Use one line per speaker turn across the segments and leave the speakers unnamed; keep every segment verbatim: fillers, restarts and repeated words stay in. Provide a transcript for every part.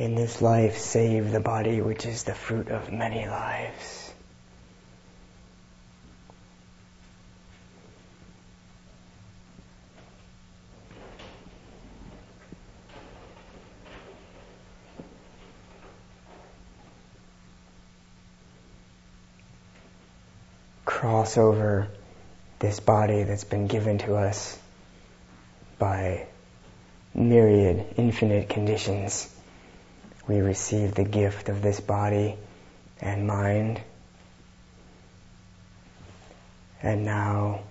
in this life save the body which is the fruit of many lives. Cross over this body that's been given to us by myriad, infinite conditions. We receive the gift of this body and mind, and now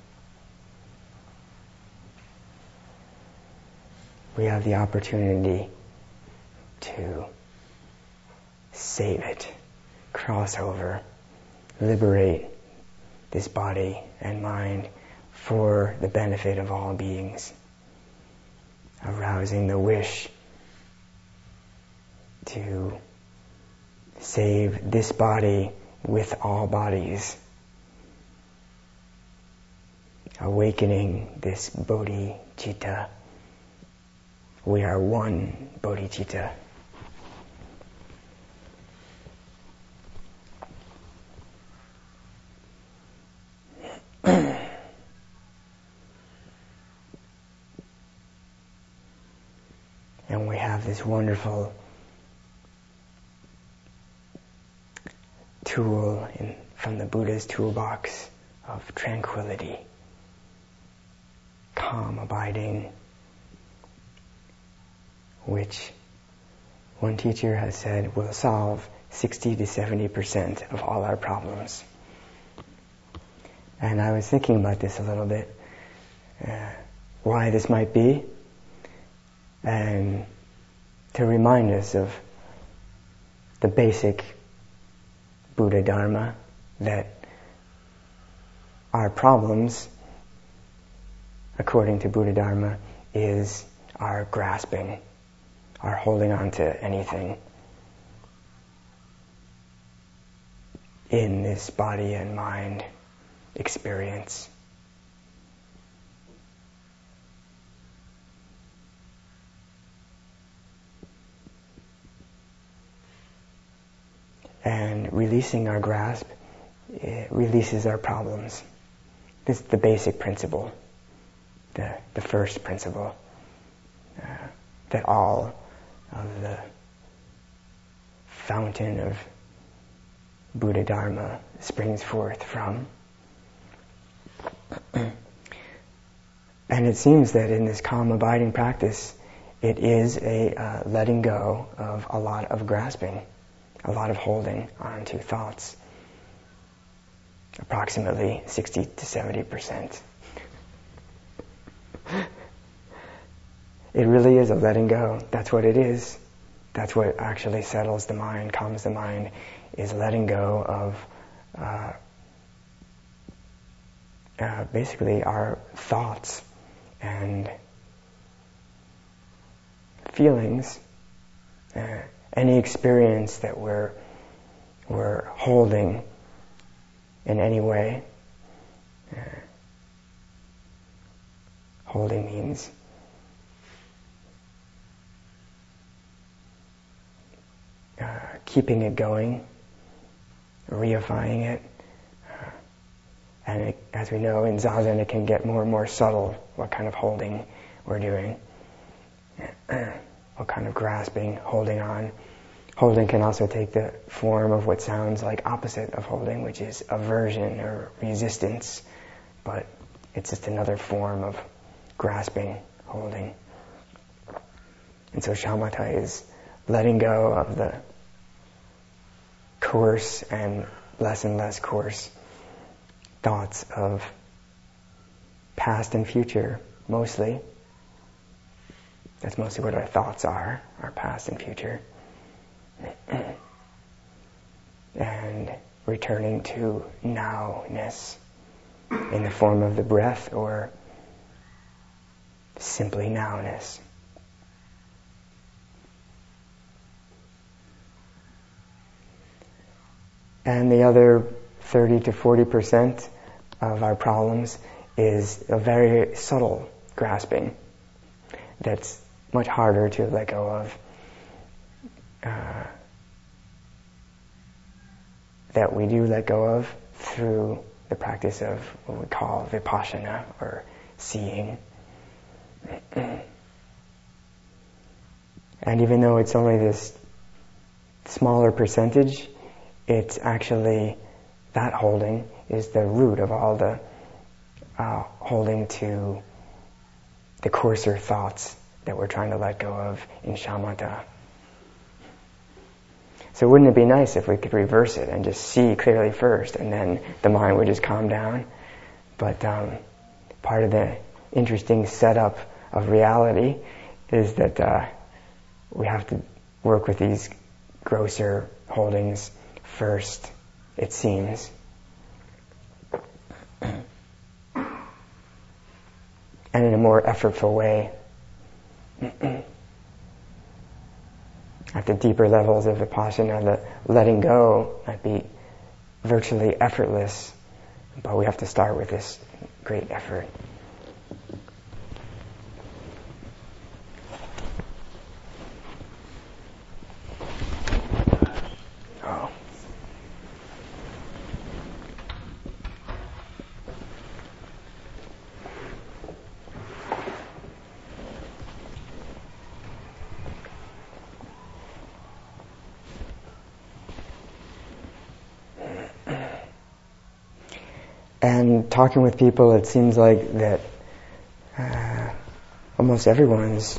we have the opportunity to save it, cross over, liberate this body and mind for the benefit of all beings, arousing the wish to save this body with all bodies, awakening this bodhicitta. We are one bodhicitta. And we have this wonderful tool in, from the Buddha's toolbox of tranquility, calm abiding, which one teacher has said will solve sixty to seventy percent of all our problems. And I was thinking about this a little bit, uh, why this might be, and to remind us of the basic Buddha Dharma, that our problems, according to Buddha Dharma, is our grasping, our holding on to anything in this body and mind experience. And releasing our grasp, it releases our problems. This is the basic principle, the, the first principle, uh, that all of the fountain of Buddha Dharma springs forth from. And it seems that in this calm abiding practice, it is a uh, letting go of a lot of grasping, a lot of holding on to thoughts, approximately sixty to seventy percent. It really is a letting go. That's what it is. That's what actually settles the mind, calms the mind, is letting go of uh, uh, basically our thoughts and feelings, uh, any experience that we're we're holding in any way. Uh, holding means uh, keeping it going, reifying it. Uh, and it, as we know, in Zazen it can get more and more subtle what kind of holding we're doing. What kind of grasping, holding on. Holding can also take the form of what sounds like opposite of holding, which is aversion or resistance, but it's just another form of grasping, holding. And so shamatha is letting go of the coarse and less and less coarse thoughts of past and future, mostly. That's mostly what our thoughts are, our past and future. And returning to now-ness in the form of the breath or simply now-ness. And the other thirty to forty percent of our problems is a very subtle grasping that's much harder to let go of. uh, that we do let go of through the practice of what we call vipassana, or seeing. And even though it's only this smaller percentage, it's actually, that holding is the root of all the uh, holding to the coarser thoughts that we're trying to let go of in shamatha. So wouldn't it be nice if we could reverse it and just see clearly first, and then the mind would just calm down? But um, part of the interesting setup of reality is that uh, we have to work with these grosser holdings first, it seems. And in a more effortful way. At the deeper levels of vipassana, the letting go might be virtually effortless, but we have to start with this great effort. Oh. And talking with people, it seems like that uh, almost everyone's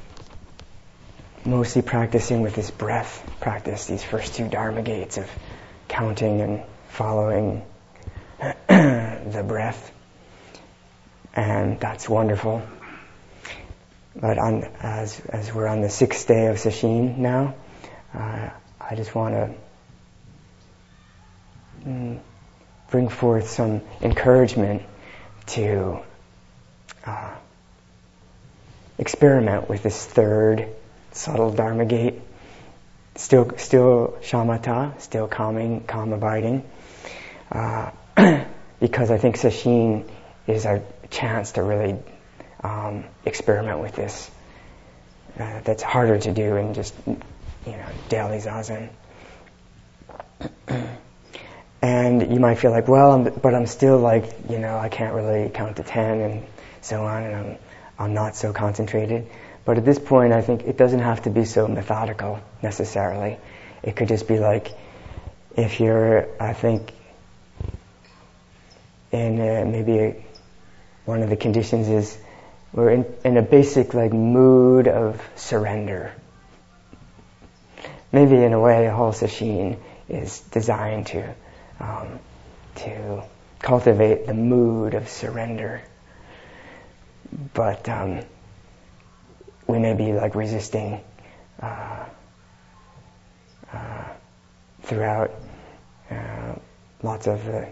mostly practicing with this breath practice, these first two dharma gates of counting and following the breath. And that's wonderful. But on, as as we're on the sixth day of Sesshin now, uh, I just want to mm, bring forth some encouragement to uh, experiment with this third subtle dharma gate. Still, still shamatha, still calming, calm abiding, uh, because I think Sesshin is our chance to really um, experiment with this. Uh, that's harder to do in just, you know, daily zazen. And you might feel like, well, I'm, but I'm still like, you know, I can't really count to ten and so on, and I'm, I'm not so concentrated. But at this point, I think it doesn't have to be so methodical necessarily. It could just be like, if you're, I think, in uh, maybe a, one of the conditions is we're in, in a basic like mood of surrender. Maybe in a way, a whole sesshin is designed to um, to cultivate the mood of surrender. But um, we may be like resisting uh, uh, throughout uh, lots of the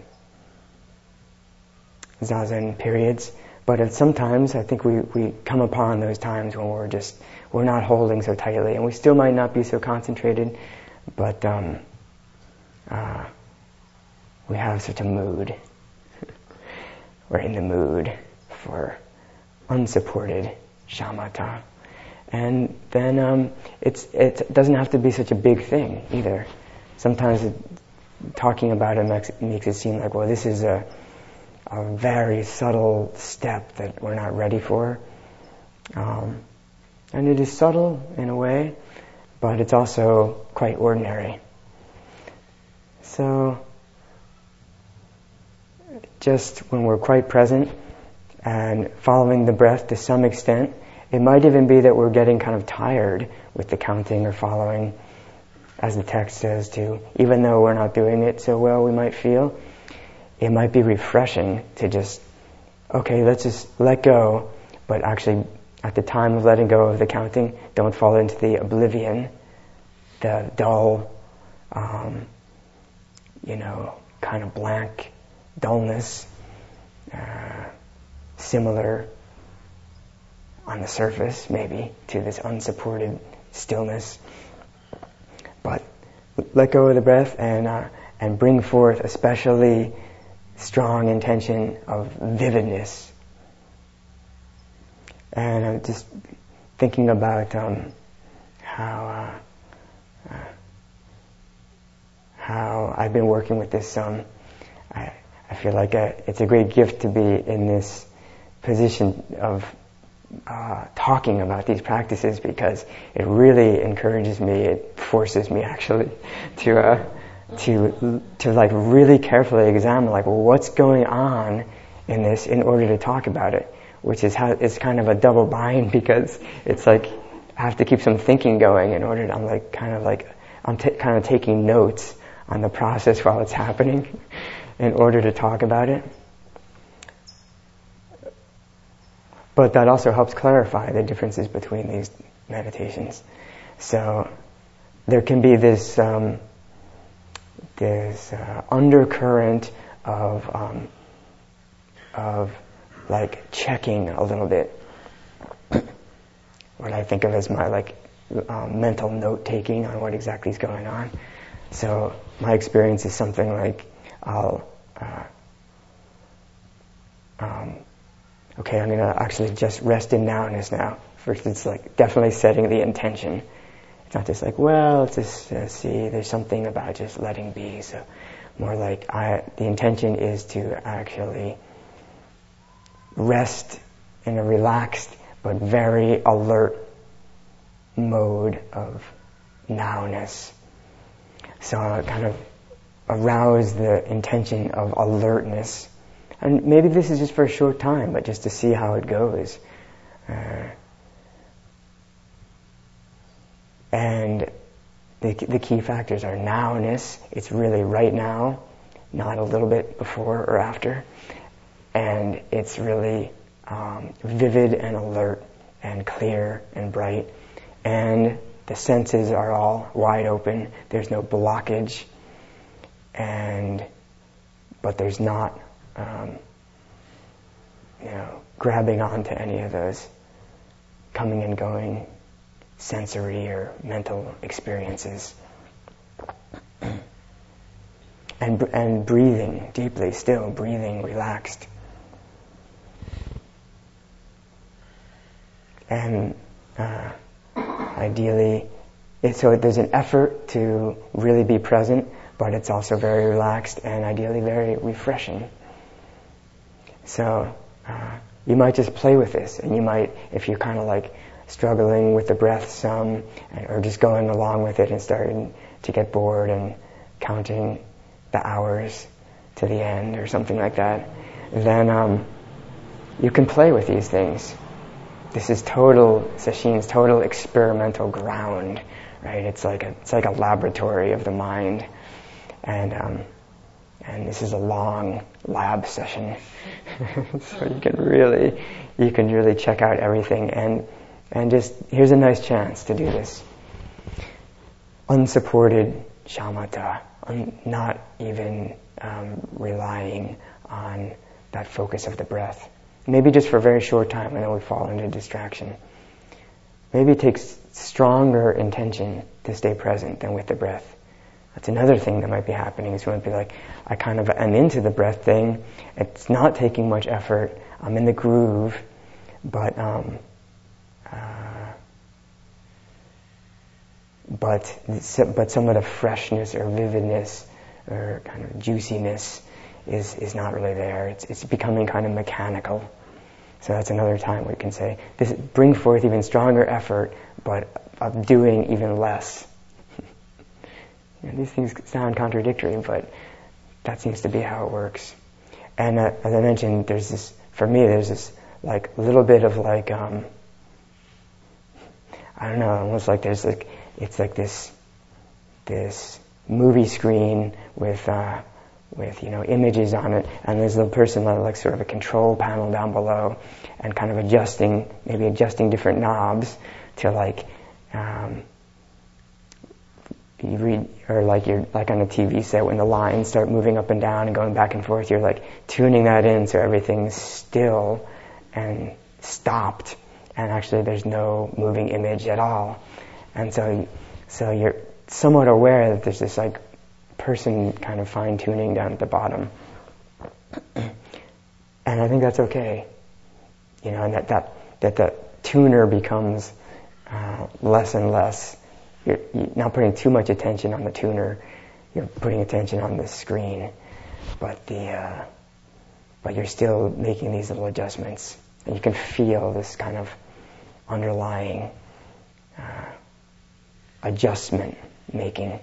zazen periods. But at sometimes I think we, we come upon those times when we're just, we're not holding so tightly, and we still might not be so concentrated, but um, uh, we have such a mood. We're in the mood for unsupported shamatha. And then um, it's, it doesn't have to be such a big thing either. Sometimes it, talking about it makes, makes it seem like, well, this is a, a very subtle step that we're not ready for. Um, and it is subtle in a way, but it's also quite ordinary. So just when we're quite present and following the breath to some extent, it might even be that we're getting kind of tired with the counting or following, as the text says too. Even though we're not doing it so well, we might feel, it might be refreshing to just, okay, let's just let go, but actually at the time of letting go of the counting, don't fall into the oblivion, the dull, um, you know, kind of blank dullness, uh, similar on the surface maybe to this unsupported stillness. But let go of the breath and uh, and bring forth especially strong intention of vividness. And I'm just thinking about um, how uh, how I've been working with this some. I, I feel like a, it's a great gift to be in this position of uh, talking about these practices, because it really encourages me, it forces me actually to uh, to to like really carefully examine like, well, what's going on in this in order to talk about it, which is how it's kind of a double bind, because it's like I have to keep some thinking going in order to, I'm like kind of like I'm t- kind of taking notes on the process while it's happening in order to talk about it. But that also helps clarify the differences between these meditations. So there can be this um, this uh, undercurrent of um, of like checking a little bit, what I think of as my like um, mental note taking on what exactly is going on. So my experience is something like I'll uh, um, okay, I'm going to actually just rest in nowness now. First, it's like definitely setting the intention. It's not just like, well, it's just uh, see, there's something about just letting be. So more like I, the intention is to actually rest in a relaxed but very alert mode of nowness. So I kind of arouse the intention of alertness. And maybe this is just for a short time, but just to see how it goes. Uh, and the, the key factors are nowness. It's really right now, not a little bit before or after. And it's really um, vivid and alert and clear and bright. And the senses are all wide open. There's no blockage. And but there's not Um, you know, grabbing onto any of those coming and going sensory or mental experiences, and and breathing deeply, still breathing relaxed, and uh, ideally, it, so there's an effort to really be present, but it's also very relaxed and ideally very refreshing. So uh, you might just play with this, and you might, if you're kind of like struggling with the breath some, or just going along with it and starting to get bored and counting the hours to the end or something like that, then um, you can play with these things. This is total, Sesshin's total experimental ground, right? It's like a, it's like a laboratory of the mind. And um, and this is a long lab session. So you can really, you can really check out everything, and and just, here's a nice chance to do this. Unsupported shamatha, un, not even um, relying on that focus of the breath. Maybe just for a very short time, and then we fall into distraction. Maybe it takes stronger intention to stay present than with the breath. That's another thing that might be happening, is you might be like, I kind of am into the breath thing. It's not taking much effort. I'm in the groove, but um, uh, but but some of the freshness or vividness or kind of juiciness is is not really there. It's it's becoming kind of mechanical. So that's another time we can say, this bring forth even stronger effort, but of doing even less. You know, these things sound contradictory, but that seems to be how it works. And uh, as I mentioned, there's this, for me, there's this like little bit of like, um, I don't know, almost like there's like, it's like this, this movie screen with, uh, with, you know, images on it, and there's a person on like sort of a control panel down below, and kind of adjusting, maybe adjusting different knobs to like, um, you read, or like you're like on a T V set when the lines start moving up and down and going back and forth, you're like tuning that in so everything's still and stopped, and actually there's no moving image at all. And so, so you're somewhat aware that there's this like person kind of fine tuning down at the bottom. And I think that's okay. You know, and that, that, that the tuner becomes uh, less and less you're, you're not putting too much attention on the tuner. You're putting attention on the screen, but the uh, but you're still making these little adjustments, and you can feel this kind of underlying uh, adjustment making.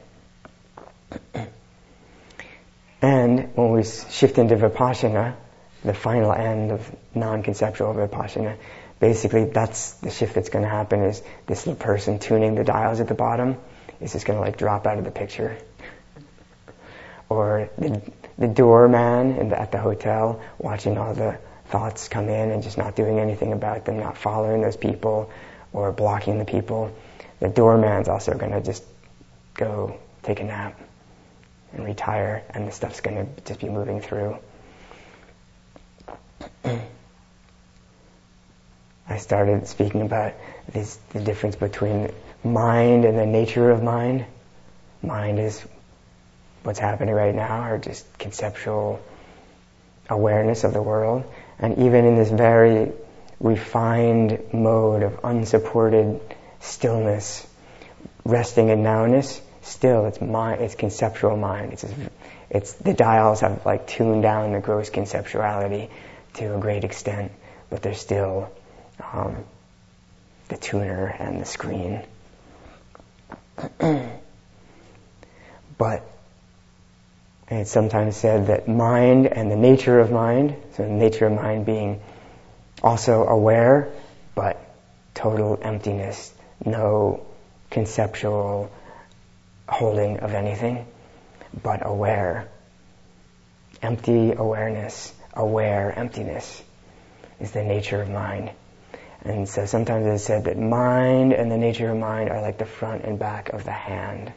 And when we shift into Vipassana, the final end of non-conceptual Vipassana, basically that's the shift that's going to happen, is this little person tuning the dials at the bottom is just going to like drop out of the picture. Or the, the doorman in the, at the hotel watching all the thoughts come in and just not doing anything about them, not following those people or blocking the people. The doorman's also going to just go take a nap and retire, and the stuff's going to just be moving through. I started speaking about this, the difference between mind and the nature of mind. Mind is what's happening right now, or just conceptual awareness of the world. And even in this very refined mode of unsupported stillness, resting in nowness, still it's mind, it's conceptual mind. It's, it's the dials have like tuned down the gross conceptuality to a great extent, but there's still um, the tuner and the screen. But it's sometimes said that mind and the nature of mind, so the nature of mind being also aware, but total emptiness, no conceptual holding of anything, but aware. Empty awareness, aware emptiness is the nature of mind. And so sometimes it's said that mind and the nature of mind are like the front and back of the hand.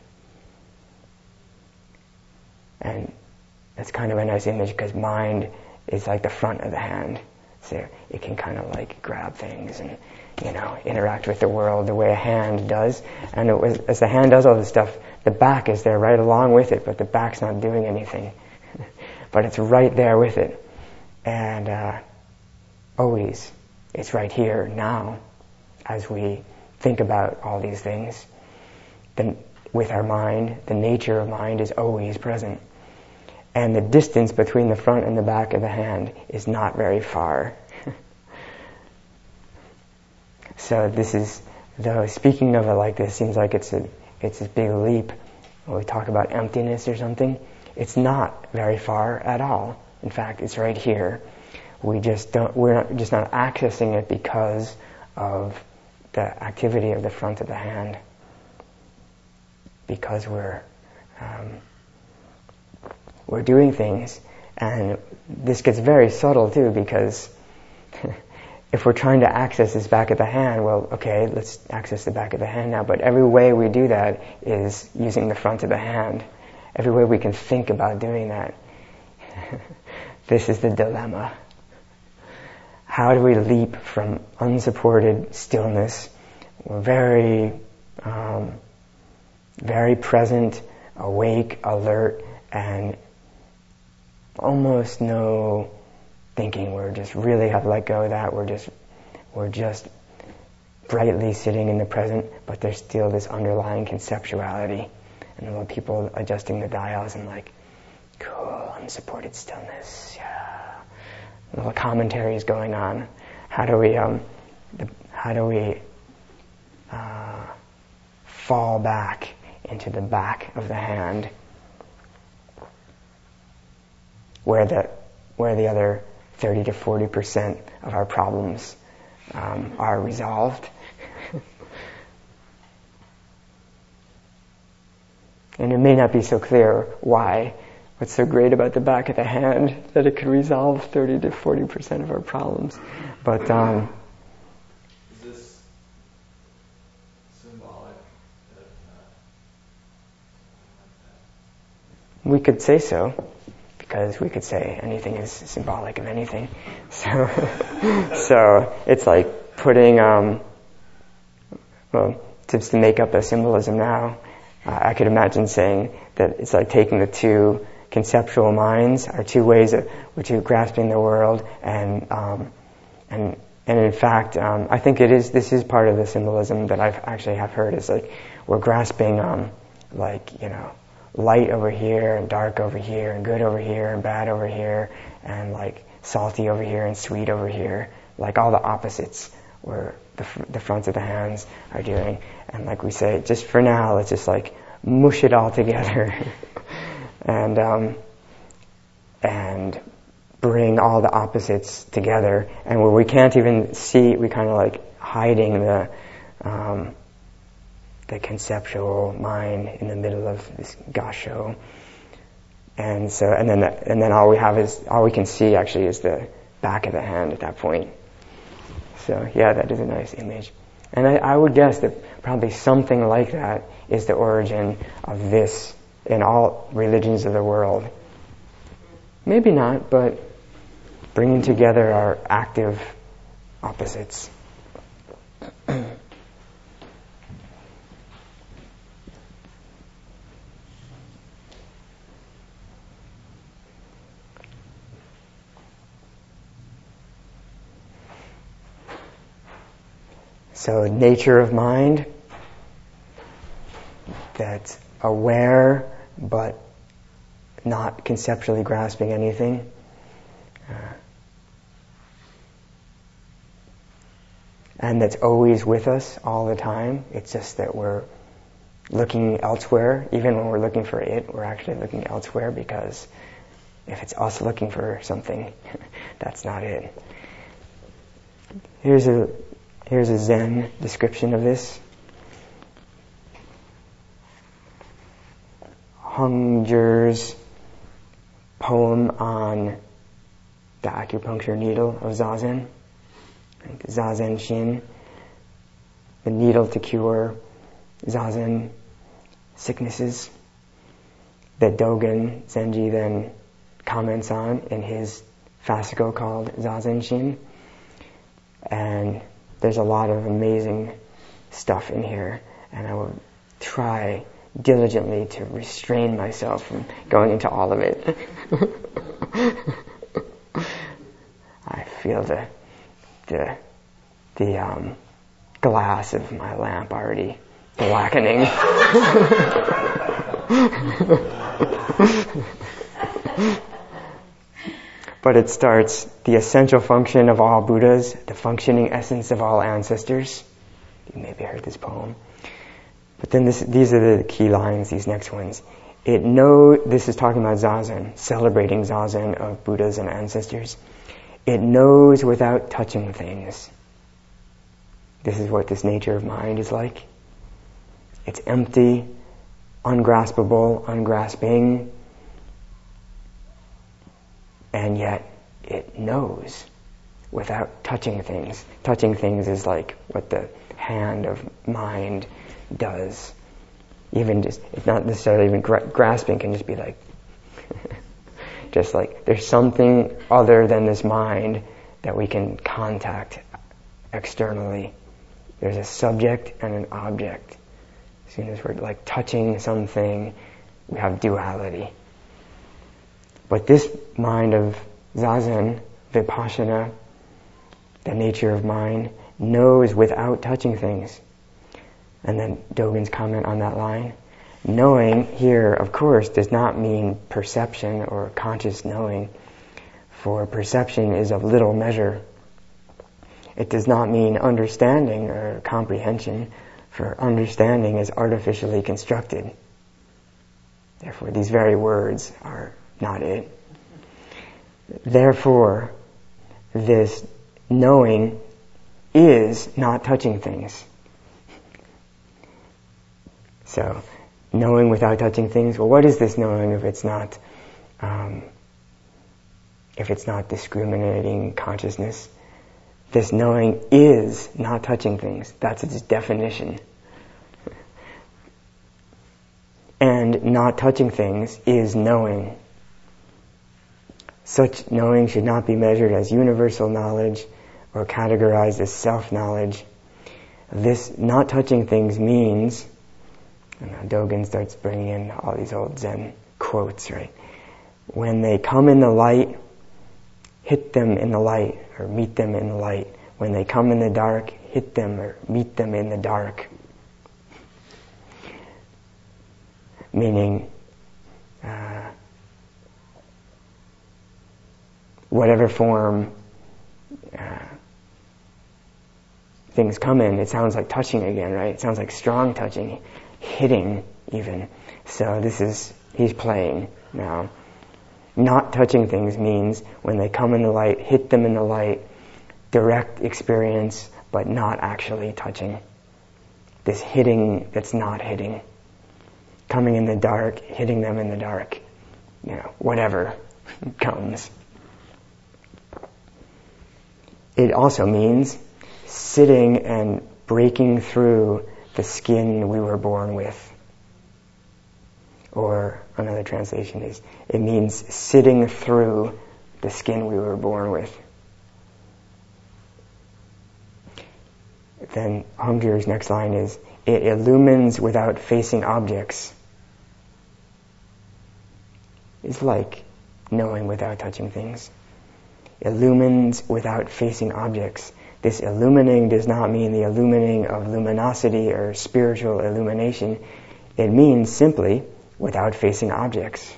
And that's kind of a nice image, because mind is like the front of the hand. So it can kind of like grab things and, you know, interact with the world the way a hand does. And it was, as the hand does all this stuff, the back is there right along with it, but the back's not doing anything. But it's right there with it. And uh, always, it's right here, now, as we think about all these things. Then with our mind, the nature of mind is always present. And the distance between the front and the back of the hand is not very far. So this is, though speaking of it like this seems like it's a it's a big leap when we talk about emptiness or something. It's not very far at all. In fact, it's right here. We just don't we're not just not accessing it because of the activity of the front of the hand. Because we're um, we're doing things, and this gets very subtle too, because if we're trying to access this back of the hand, well, okay, let's access the back of the hand now, but every way we do that is using the front of the hand. Every way we can think about doing that. This is the dilemma. How do we leap from unsupported stillness, very, um, very present, awake, alert, and almost no thinking. We're just really have let go of that. We're just, we're just brightly sitting in the present, but there's still this underlying conceptuality. And the little people adjusting the dials and like, cool, unsupported stillness, yeah. Little commentaries going on. How do we, um, the, how do we uh, fall back into the back of the hand, where the where the other thirty to forty percent of our problems um, are resolved. And it may not be so clear why. What's so great about the back of the hand that it could resolve thirty to forty percent of our problems. But um,
is this symbolic? Of, uh,
we could say so, because we could say anything is symbolic of anything. So, so it's like putting, um, well, just to make up a symbolism now, uh, I could imagine saying that it's like taking the two conceptual minds, our two ways of, we're two grasping the world, and um, and and in fact, um, I think it is. This is part of the symbolism that I've actually have heard. Is like we're grasping, um, like you know, light over here and dark over here and good over here and bad over here and like salty over here and sweet over here. Like all the opposites where the the fronts of the hands are doing. And like we say, just for now, let's just like mush it all together and um, and bring all the opposites together. And where we can't even see, we kind of like hiding the um, the conceptual mind in the middle of this gasho. And so, and then the, and then all we have is all we can see actually is the back of the hand at that point. So yeah, that is a nice image. And I, I would guess that probably something like that is the origin of this in all religions of the world. Maybe not, but bringing together our active opposites. So nature of mind, that's aware but not conceptually grasping anything. Uh, and that's always with us all the time. It's just that we're looking elsewhere. Even when we're looking for it, we're actually looking elsewhere, because if it's us looking for something, that's not it. Here's a Here's a Zen description of this. Hongzhi's poem on the acupuncture needle of Zazen, Zazen Shin, the needle to cure Zazen sicknesses, that Dogen Zenji then comments on in his fascicle called Zazen Shin. And there's a lot of amazing stuff in here, and I will try diligently to restrain myself from going into all of it. I feel the the the um, glass of my lamp already blackening. But it starts, the essential function of all Buddhas, the functioning essence of all ancestors. You maybe heard this poem. But then this, these are the key lines, these next ones. It know, this is talking about Zazen, celebrating Zazen of Buddhas and ancestors. It knows without touching things. This is what this nature of mind is like. It's empty, ungraspable, ungrasping, and yet it knows without touching things. Touching things is like what the hand of mind does. Even just, it's not necessarily even gra- grasping, can just be like, just like there's something other than this mind that we can contact externally. There's a subject and an object. As soon as we're like touching something, we have duality. But this mind of Zazen, Vipassana, the nature of mind, knows without touching things. And then Dogen's comment on that line. Knowing here, of course, does not mean perception or conscious knowing, for perception is of little measure. It does not mean understanding or comprehension, for understanding is artificially constructed. Therefore, these very words are not it. Therefore, this knowing is not touching things. So, knowing without touching things, well, what is this knowing if it's not, um, if it's not discriminating consciousness? This knowing is not touching things. That's its definition. And not touching things is knowing. Such knowing should not be measured as universal knowledge or categorized as self-knowledge. This not touching things means, and now Dogen starts bringing in all these old Zen quotes, right? When they come in the light, hit them in the light, or meet them in the light. when they come in the dark, hit them or meet them in the dark. Meaning, uh, whatever form uh, things come in, it sounds like touching again, right? It sounds like strong touching, hitting even. So this is, he's playing now. Not touching things means when they come in the light, hit them in the light, direct experience, but not actually touching. This hitting that's not hitting. Coming in the dark, hitting them in the dark. You know, whatever comes. It also means sitting and breaking through the skin we were born with. Or another translation is, it means sitting through the skin we were born with. Then Homgir's next line is, it illumines without facing objects. It's like knowing without touching things. Illumines without facing objects. This illumining does not mean the illumining of luminosity or spiritual illumination. It means simply without facing objects.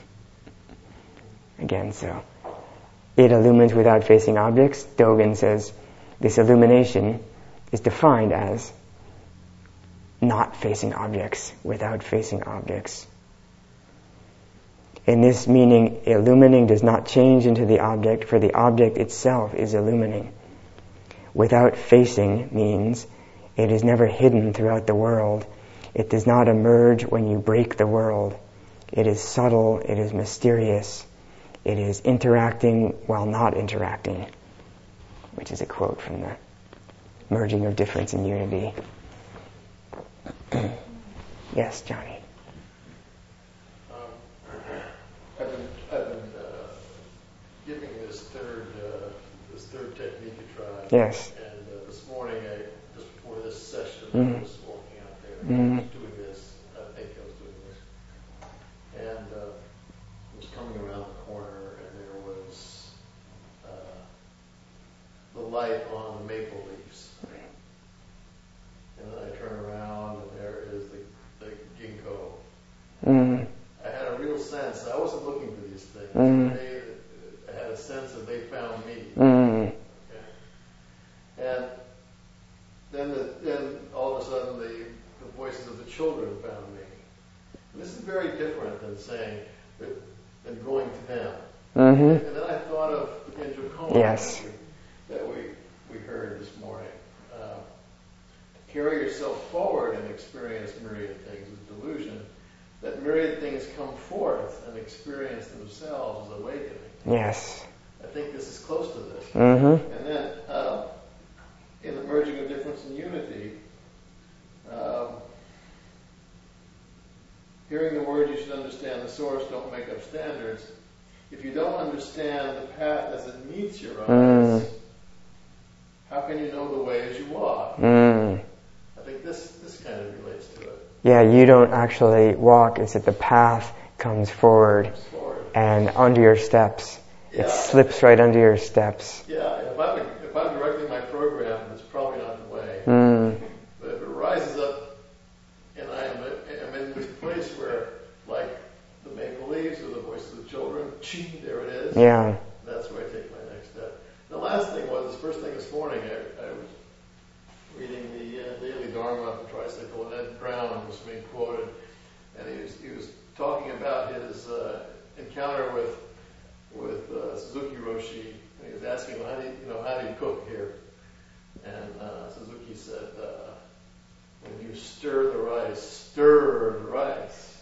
Again, so it illumines without facing objects. Dogen says this illumination is defined as not facing objects, without facing objects. In this meaning, illumining does not change into the object, for the object itself is illumining. Without facing means it is never hidden throughout the world. It does not emerge when you break the world. It is subtle, it is mysterious. It is interacting while not interacting, which is a quote from the Merging of Difference in Unity. Yes, Johnny.
Um, I've been, I've been uh, giving this third, uh, this third technique a try.
Yes.
And uh, this morning, I, just before this session,
Mm-hmm.
I was walking out there.
Mm-hmm.
I was doing this. I think I was doing this. And uh, I was coming around the corner, and there was uh, the light on the maple leaves. And then I turn around, and there is the, the ginkgo.
Mm-hmm.
I had a real sense. I wasn't looking for these things.
Mm-hmm.
They, I had a sense that they found me.
Mm-hmm.
Okay. And then, the, then all of a sudden, the, the voices of the children found me. And this is very different than saying that, than going to them.
Mm-hmm.
And then I thought of the Indra koan
Yes.
that, we, that we we heard this morning. Uh, carry yourself forward and experience myriad things is delusion. That myriad things come forth and experience themselves as awakening.
Yes.
I think this is close to this.
Mm-hmm.
And then, uh, in the merging of difference and unity, um, hearing the word, you should understand the source, don't make up standards. If you don't understand the path as it meets your eyes,
Mm.
how can you know the way as you walk?
Mm.
I think this, this kind of relates to it.
Yeah, you don't actually walk, it's that the path comes forward
It's forward.
and under your steps.
Yeah.
It slips right under your steps.
Yeah, if I'm, if I'm directing my program, it's probably not the way.
Mm.
But if it rises up and I am I'm in this place where, like the maple leaves or the voice of the children, ching, there it is.
Yeah.
That's where I take my next step. The last thing was, the first thing this morning, I, I was reading the uh, Daily Dharma of the Tricycle, and Ed Brown was being quoted, and he was, he was talking about his uh, encounter with with uh, Suzuki Roshi, and he was asking him, how do you, you know, how do you cook here? And uh, Suzuki said, uh, when you stir the rice, stir the rice.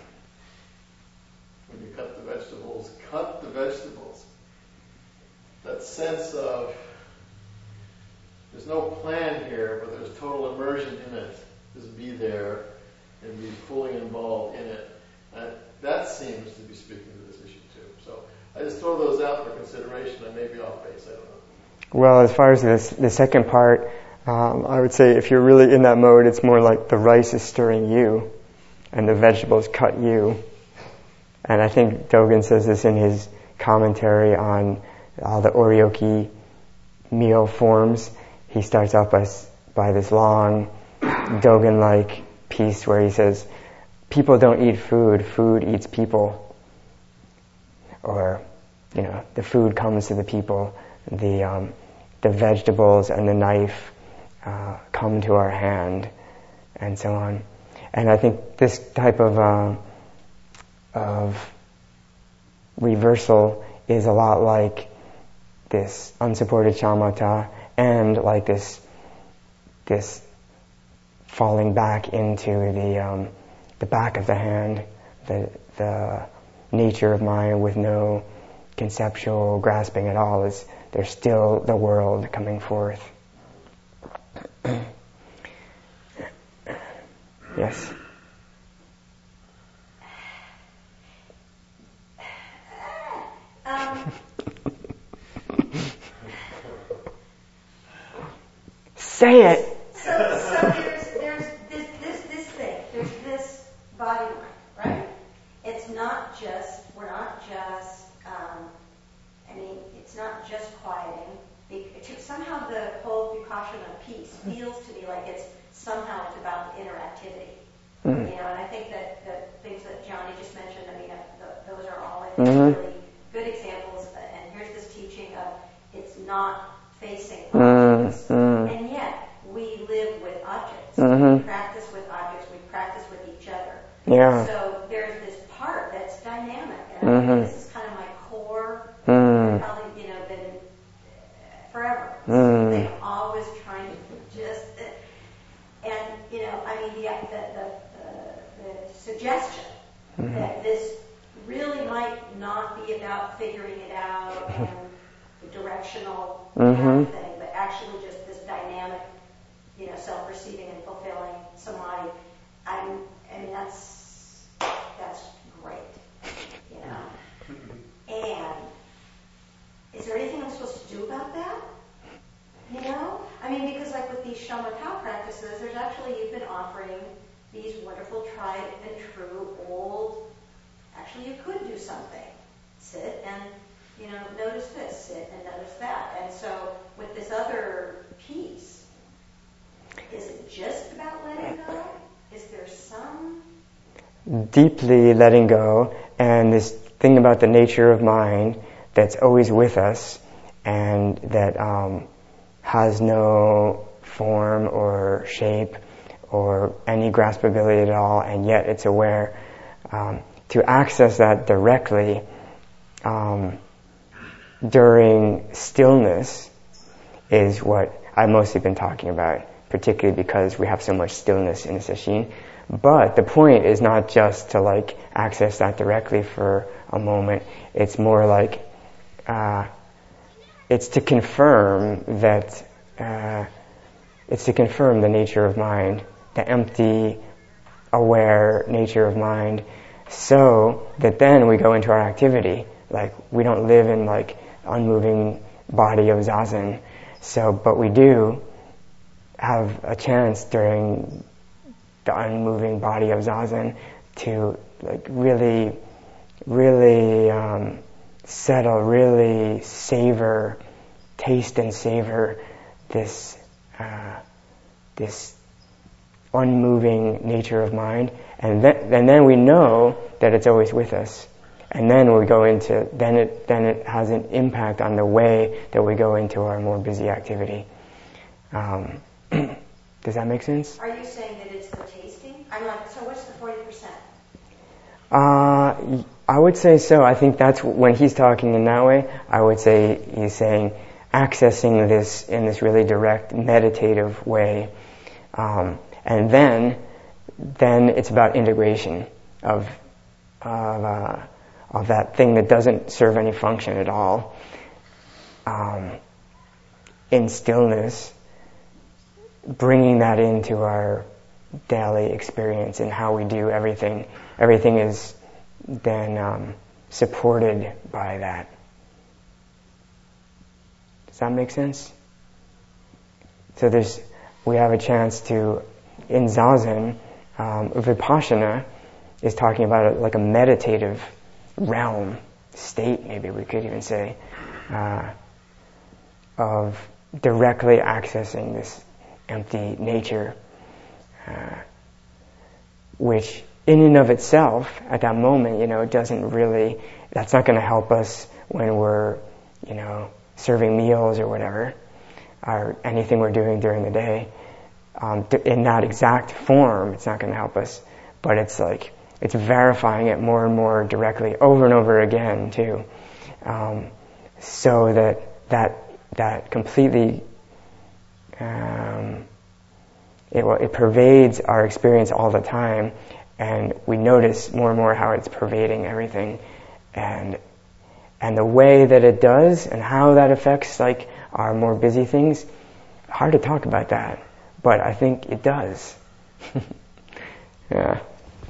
When you cut the vegetables, cut the vegetables. That sense of there's no plan here, but there's total immersion in it. Just be there and be fully involved in it. And that seems to be speaking to this issue too. So I just throw those out for consideration. I may be off base. I don't know.
Well, as far as this, the second part, um, I would say if you're really in that mode, it's more like the rice is stirring you and the vegetables cut you. And I think Dogen says this in his commentary on uh, the Oryoki meal forms, he starts off by, by this long Dogen-like piece where he says, people don't eat food, food eats people. Or, you know, the food comes to the people, the um, the vegetables and the knife uh, come to our hand, and so on. And I think this type of um, of reversal is a lot like this unsupported shamatha, and like this this falling back into the um, the back of the hand, the the nature of mind with no conceptual grasping at all. Is there's still the world coming forth. Yes.
Um,
Say it.
so, so there's there's this this this thing. There's this body mind, right? It's not just we're not just. Um, I mean, it's not just quieting. It, somehow the whole Vipassana piece feels to me like it's somehow it's about interactivity.
Mm.
You know, and I think that the things that Johnny just mentioned, I mean, uh, the, those are all I think
Mm-hmm.
really good examples. Uh, and here's this teaching of it's not facing
Mm,
objects,
mm.
and yet we live with objects.
Mm-hmm.
We practice with objects. We practice with each other.
Yeah.
So there's this part that's dynamic, and I
Mm-hmm.
think this is kind of my core.
Mm.
Probably, you know, been uh, forever.
Mm.
They're always trying to just, uh, and you know, I mean, the the the, the, the suggestion
Mm-hmm.
that this really might not be about figuring it out and the directional
Mm-hmm.
path thing, but actually just this dynamic, you know, self-receiving and fulfilling samadhi. I'm, I mean, that's that's great, you know. And is there anything I'm supposed to do about that? You know? I mean, because like with these shamatha practices, there's actually, you've been offering these wonderful tried and true old, actually you could do something. Sit and, you know, notice this, sit and notice that. And so with this other piece, is it just about letting go? Is there some...
Deeply letting go, and this thing about the nature of mind that's always with us and that um, has no form or shape or any graspability at all, and yet it's aware. Um, to access that directly um, during stillness is what I've mostly been talking about, particularly because we have so much stillness in the sesshin. But the point is not just to like access that directly for a moment. It's more like uh, it's to confirm that uh, it's to confirm the nature of mind, the empty, aware nature of mind, so that then we go into our activity. Like we don't live in like unmoving body of zazen. So, but we do have a chance during the unmoving body of zazen to like really, really um, settle, really savor, taste and savor this uh, this unmoving nature of mind, and then and then we know that it's always with us. And then we go into then it then it has an impact on the way that we go into our more busy activity. Um, does that make sense?
Are you saying that it's the tasting? I'm like, so what's the forty percent?
Uh, I would say so. I think that's when he's talking in that way. I would say he's saying accessing this in this really direct meditative way, um, and then then it's about integration of of uh, of that thing that doesn't serve any function at all um, in stillness, bringing that into our daily experience and how we do everything. Everything is then um, supported by that. Does that make sense? So there's, we have a chance to, in Zazen, um, Vipassana is talking about a, like a meditative realm, state maybe we could even say, uh, of directly accessing this empty nature, uh, which in and of itself, at that moment, you know, it doesn't really, that's not going to help us when we're, you know, serving meals or whatever, or anything we're doing during the day. Um, in that exact form, it's not going to help us, but it's like, it's verifying it more and more directly over and over again too, um, so that that that completely um, it it pervades our experience all the time, and we notice more and more how it's pervading everything, and and the way that it does and how that affects like our more busy things. Hard to talk about that, but I think it does. Yeah.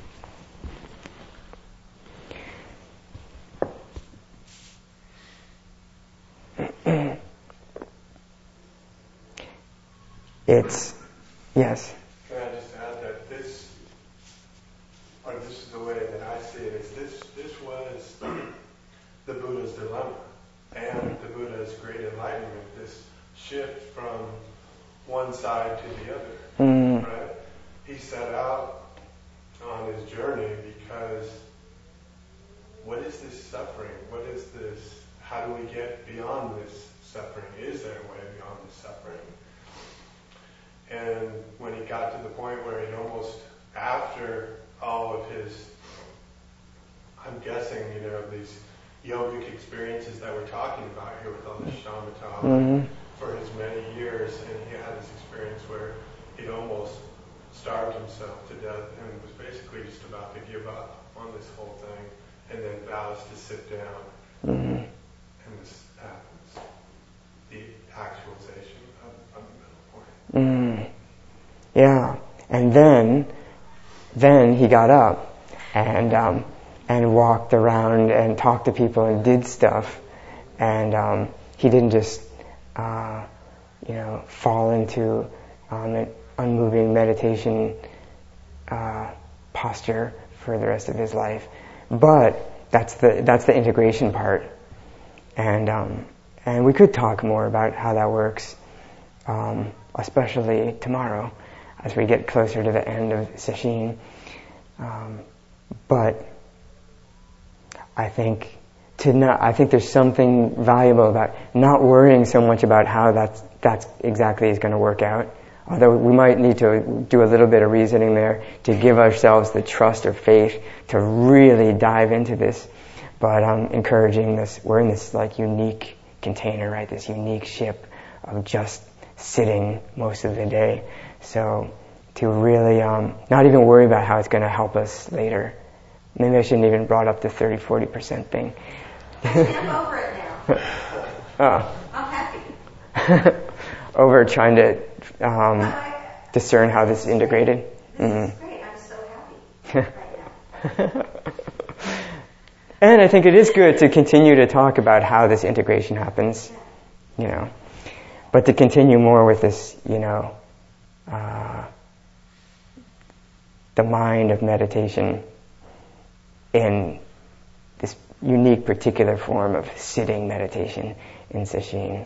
It's, yes.
Can I just add that this, or this is the way that I see it, is this, this was the Buddha's dilemma and the Buddha's great enlightenment, this shift from one side to the other,
Mm.
right? He set out on his journey because what is this suffering? What is this? How do we get beyond this suffering? Is there a way beyond this suffering? And when he got to the point where he almost, after all of his, I'm guessing, you know, these yogic experiences that we're talking about here with all the shamatha,
Mm-hmm.
for his many years, and he had this experience where he'd almost starved himself to death and was basically just about to give up on this whole thing, and then vows to sit down.
Mm-hmm.
And this happens, the actualization of, of the middle point.
Mm. Yeah, and then, then he got up and um, and walked around and talked to people and did stuff, and um, he didn't just, uh, you know, fall into um, an unmoving meditation uh, posture for the rest of his life. But that's the that's the integration part, and um, and we could talk more about how that works. Um, especially tomorrow, as we get closer to the end of Sesshin. Um, but I think to not, I think there's something valuable about not worrying so much about how that's that's exactly is going to work out. Although we might need to do a little bit of reasoning there to give ourselves the trust or faith to really dive into this. But I'm encouraging this. We're in this like unique container, right? This unique ship of just sitting most of the day. So to really um, not even worry about how it's going to help us later. Maybe I shouldn't even brought up the thirty, forty percent thing.
I'm over it now.
Oh.
I'm happy.
Over trying to um, discern how this is integrated.
This
Mm-hmm.
is great. I'm so happy right now.
And I think it is good to continue to talk about how this integration happens, you know. But to continue more with this, you know, uh, the mind of meditation in this unique particular form of sitting meditation in Sesshin.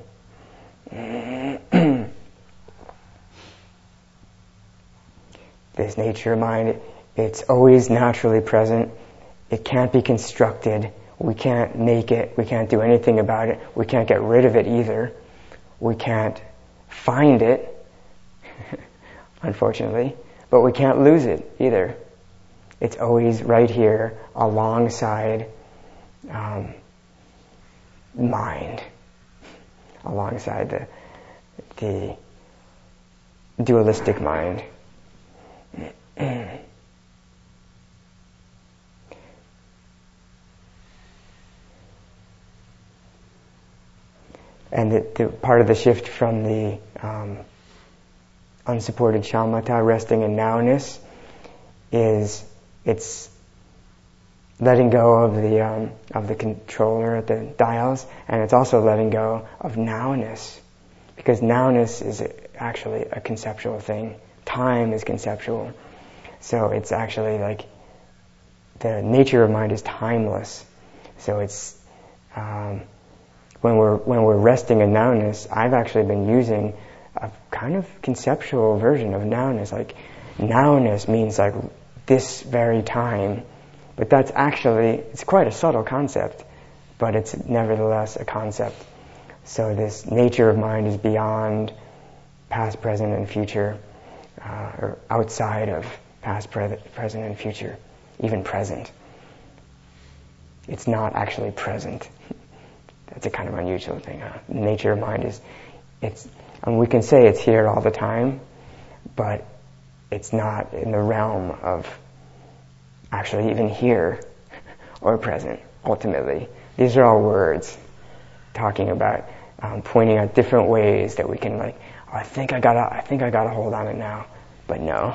This nature of mind, it's always naturally present. It can't be constructed. We can't make it. We can't do anything about it. We can't get rid of it either. We can't find it, unfortunately, but we can't lose it either. It's always right here alongside um, mind, alongside the, the dualistic mind. And the, the part of the shift from the um, unsupported shamatha, resting in nowness, is it's letting go of the um, of the controller at the dials, and it's also letting go of nowness, because nowness is actually a conceptual thing. Time is conceptual, so it's actually like the nature of mind is timeless. So it's um, when we're when we're resting in nowness, I've actually been using a kind of conceptual version of nowness. Like nowness means like this very time, but that's actually, it's quite a subtle concept, but it's nevertheless a concept. So this nature of mind is beyond past, present, and future, uh, or outside of past, pre- present, and future, even present. It's not actually present. That's a kind of unusual thing. Huh? Nature of mind is, it's, I mean, we can say it's here all the time, but it's not in the realm of actually even here or present, ultimately. These are all words talking about, um, pointing out different ways that we can like, oh, I think I gotta, I think I gotta hold on it now, but no.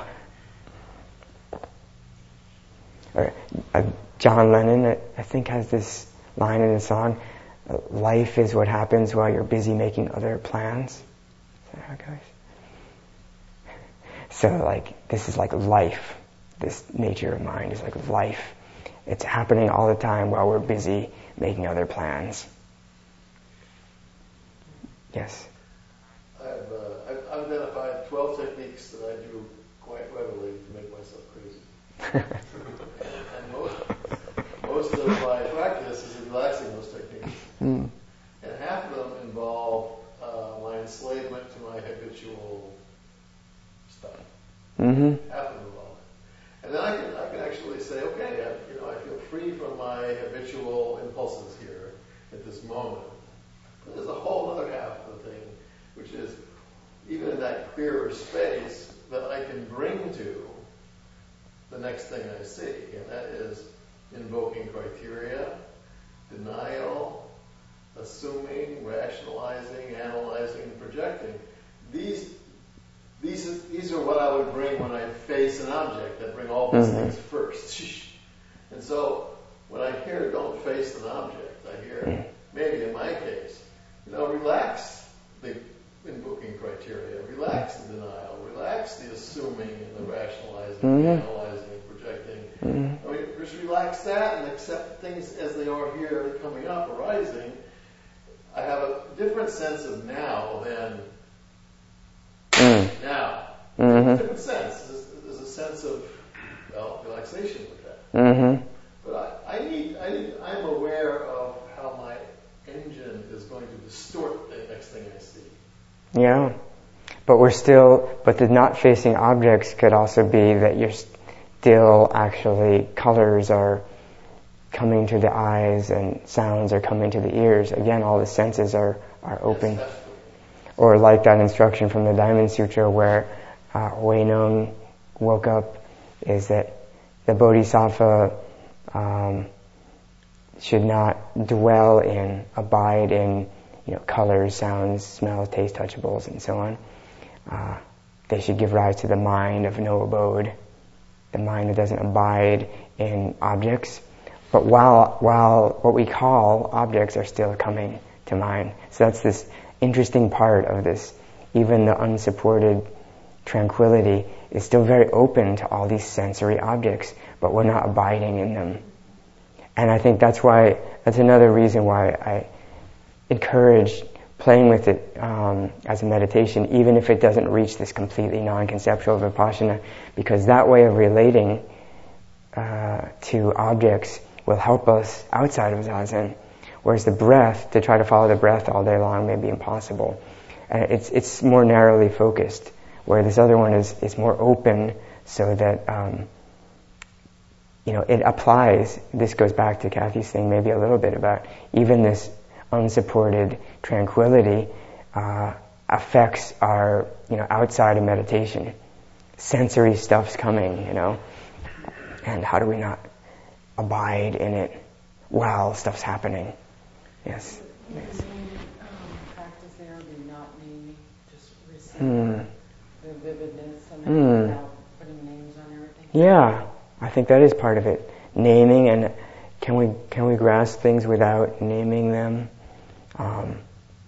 Or, uh, John Lennon, I think, has this line in his song, life is what happens while you're busy making other plans. Is that how it goes? So like, this is like life. This nature of mind is like life. It's happening all the time while we're busy making other plans. Yes?
I've, uh, I've, I've identified twelve techniques that I do quite readily to make myself crazy. and most, most of my practice is in relaxing those techniques.
Mm.
And half of them involve uh, my enslavement to my habitual stuff.
Mm-hmm.
Half of them involve it. And then I can, I can actually say, okay, I, you know, I feel free from my habitual impulses here at this moment. But there's a whole other half of the thing, which is even in that clearer space that I can bring to the next thing I see, and that is invoking criteria, denial, assuming, rationalizing, analyzing, projecting. These, these, these are what I would bring when I face an object. I bring all these
Mm-hmm.
things first. And so when I hear don't face an object, I hear, maybe in my case, you know, relax the invoking criteria, relax the denial, relax the assuming and the rationalizing,
Mm-hmm.
the analyzing and projecting.
Mm-hmm.
I mean, just relax that and accept things as they are here, coming up, arising. I have a different sense of now than
Mm.
now.
Mm-hmm.
Different sense. There's, there's a sense of, well, relaxation with that.
Mm-hmm.
But I, I need, I need, I'm aware of how my engine is going to distort the next thing I see.
Yeah. But we're still, but the not facing objects could also be that you're still actually, colors are coming to the eyes and sounds are coming to the ears. Again, all the senses are, are open.
Yes,
Or like that instruction from the Diamond Sutra where uh, Huineng woke up, is that the Bodhisattva um, should not dwell in, abide in, you know, colors, sounds, smells, taste, touchables, and so on. Uh, they should give rise to the mind of no abode, the mind that doesn't abide in objects. But while while what we call objects are still coming to mind, so that's this interesting part of this. Even the unsupported tranquility is still very open to all these sensory objects, but we're not abiding in them. And I think that's why, that's another reason why I encourage playing with it um, as a meditation, even if it doesn't reach this completely non-conceptual vipassana, because that way of relating uh, to objects will help us outside of zazen. Whereas the breath, to try to follow the breath all day long may be impossible. And it's it's more narrowly focused, where this other one is, is more open so that, um, you know, it applies. This goes back to Kathy's thing maybe a little bit about even this unsupported tranquility uh, affects our, you know, outside of meditation. Sensory stuff's coming, you know, and how do we not abide in it while stuff's happening? Yes.
The main um, practice there would be not naming, just receive
Mm.
the vividness and
Mm.
without putting names on everything.
Yeah, I think that is part of it. Naming, and can we can we grasp things without naming them? Um,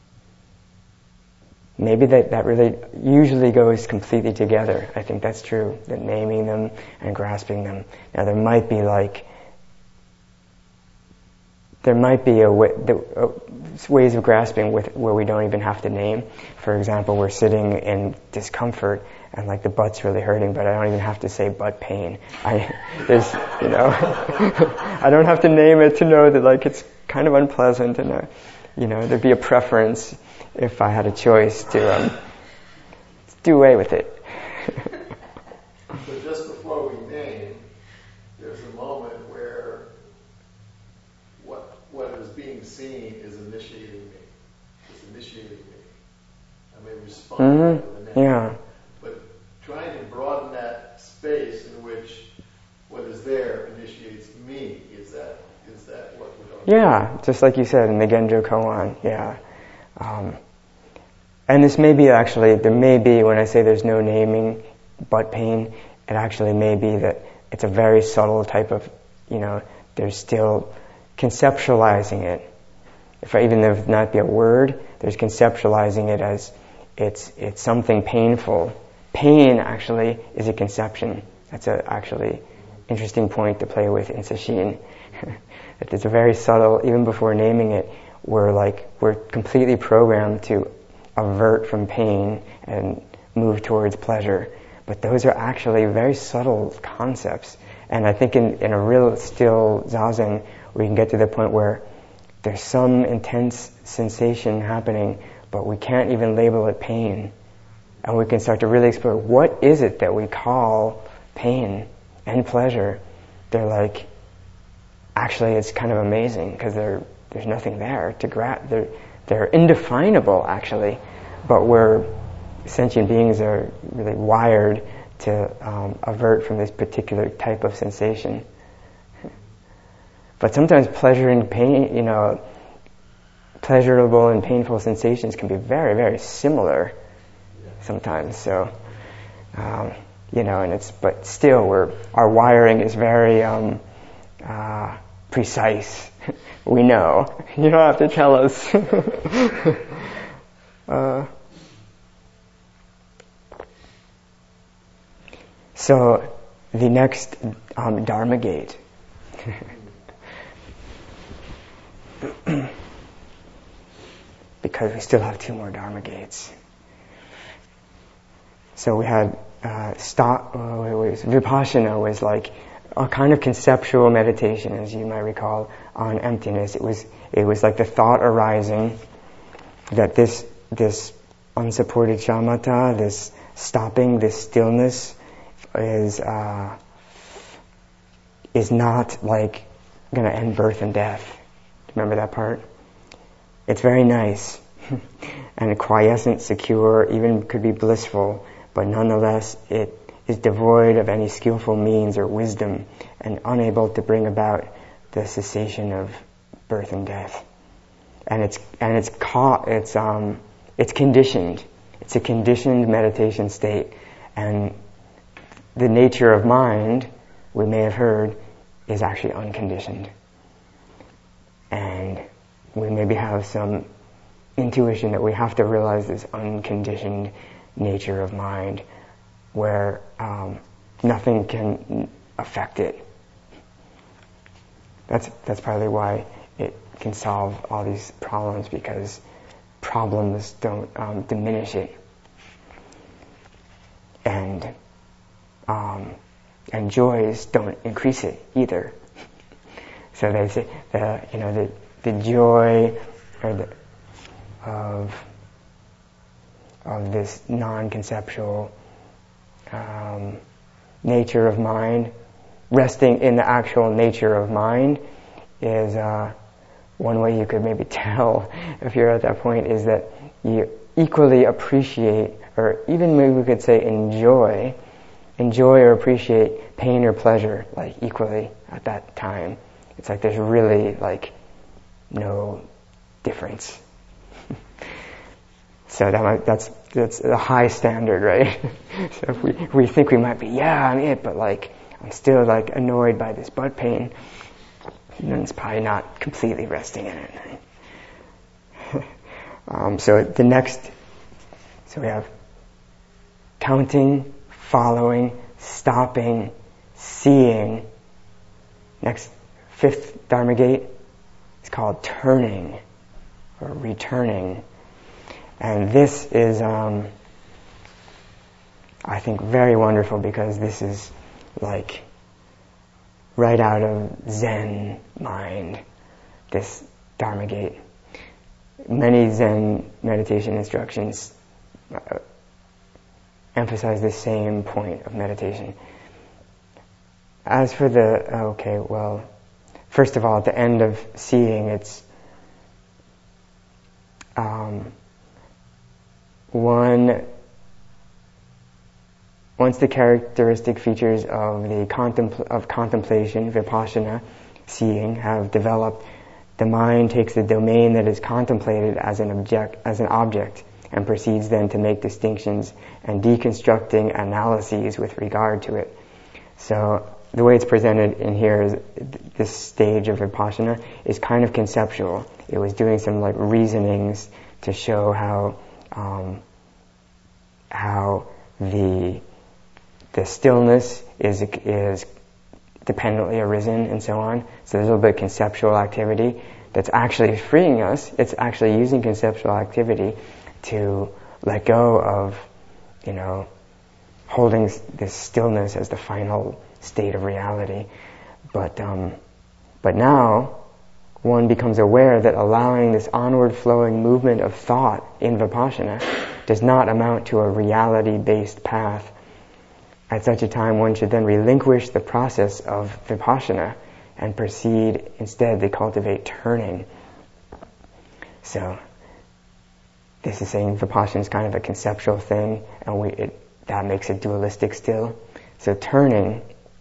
maybe that, that really usually goes completely together. I think that's true, that naming them and grasping them. Now there might be like there might be a way, the, uh, ways of grasping with where we don't even have to name. For example, we're sitting in discomfort and like the butt's really hurting, but I don't even have to say butt pain. I, there's, you know, I don't have to name it to know that like it's kind of unpleasant, and uh, you know, there'd be a preference if I had a choice to um, do away with it.
But just before we name, there's a moment where what what is being seen is initiating me. It's initiating me. I may respond
Mm-hmm.
to the name.
Yeah.
But trying to broaden that space in which what is there initiates me, is that is that what we're talking about?
Yeah, just like you said in the Genjo Koan, yeah. Um, and this may be actually, there may be, when I say there's no naming butt pain, it actually may be that it's a very subtle type of, you know, there's still conceptualizing it. If I, even if it not be a word, there's conceptualizing it as it's it's something painful. Pain actually is a conception. That's a actually interesting point to play with in Sesshin. That it's a very subtle, even before naming it, we're like, we're completely programmed to avert from pain and move towards pleasure. But those are actually very subtle concepts. And I think in, in a real still zazen, we can get to the point where there's some intense sensation happening, but we can't even label it pain. And we can start to really explore, what is it that we call pain and pleasure? They're like, actually it's kind of amazing, because there's nothing there to grab. They're, they're indefinable, actually. But we're, sentient beings are really wired to um, avert from this particular type of sensation. But sometimes pleasure and pain, you know, pleasurable and painful sensations can be very, very similar sometimes. So, um, you know, and it's, but still, we're, our wiring is very um, uh, precise. We know. You don't have to tell us. uh, so, the next um, Dharma gate. Because we still have two more Dharma gates. So we had uh, stop. Uh, it was, Vipassana was like a kind of conceptual meditation, as you might recall, on emptiness. It was it was like the thought arising that this this unsupported shamatha, this stopping, this stillness, is uh, is not like going to end birth and death. Remember that part? It's very nice and quiescent, secure, even could be blissful, but nonetheless it is devoid of any skillful means or wisdom and unable to bring about the cessation of birth and death. And it's and it's ca- it's um it's conditioned. It's a conditioned meditation state, and the nature of mind, we may have heard, is actually unconditioned. And we maybe have some intuition that we have to realize this unconditioned nature of mind where um, nothing can affect it. That's that's partly why it can solve all these problems, because problems don't um, diminish it, and um, and joys don't increase it either. So they say the you know the the joy or the, of of this non-conceptual um, nature of mind, resting in the actual nature of mind, is uh, one way you could maybe tell if you're at that point, is that you equally appreciate, or even maybe we could say enjoy, enjoy or appreciate pain or pleasure like equally at that time. It's like there's really like no difference. So that might, that's that's a high standard, right? So if we we think we might be, yeah, I'm it, but like I'm still like annoyed by this butt pain, then it's probably not completely resting in it. Right? um, so the next, so we have counting, following, stopping, seeing. Next, fifth Dharma gate, It's called turning, or returning. And this is, um, I think, very wonderful, because this is like right out of Zen mind, this Dharma gate. Many Zen meditation instructions uh, emphasize the same point of meditation. As for the, okay, well, first of all, at the end of seeing, it's um, one, once the characteristic features of the contempl- of contemplation, vipassana, seeing, have developed, the mind takes the domain that is contemplated as an object, as an object, and proceeds then to make distinctions and deconstructing analyses with regard to it. So the way it's presented in here is this stage of vipassana is kind of conceptual. It was doing some like reasonings to show how um, how the the stillness is is dependently arisen and so on. So there's a little bit of conceptual activity that's actually freeing us. It's actually using conceptual activity to let go of, you know, holding this stillness as the final state of reality. But um, but now one becomes aware that allowing this onward flowing movement of thought in vipassana does not amount to a reality-based path. At such a time, one should then relinquish the process of vipassana and proceed instead to cultivate turning. So this is saying vipassana is kind of a conceptual thing, and we it, that makes it dualistic still. So turning,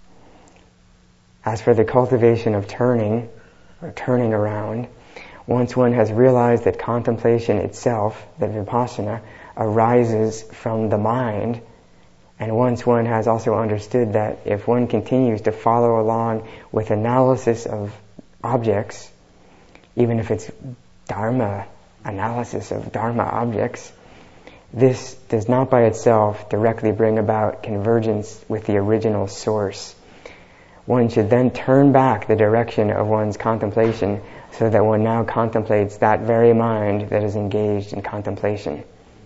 as for the cultivation of turning, or turning around, once one has realized that contemplation itself, that vipassana, arises from the mind, and once one has also understood that if one continues to follow along with analysis of objects, even if it's Dharma analysis of Dharma objects, this does not by itself directly bring about convergence with the original source. One should then turn back the direction of one's contemplation so that one now contemplates that very mind that is engaged in contemplation.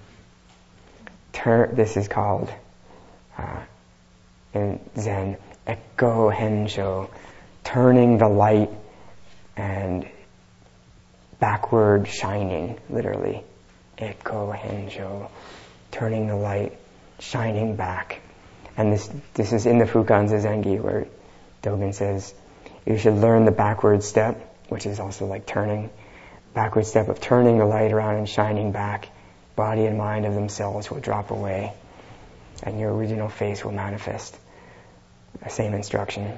Turn, this is called uh, in Zen, Ekko Hensho, turning the light and backward shining, literally. Ekko Hensho, turning the light, shining back. And this this is in the Fukan Zazengi, where Dogen says, you should learn the backward step, which is also like turning, backward step of turning the light around and shining back. Body and mind of themselves will drop away, and your original face will manifest. The same instruction.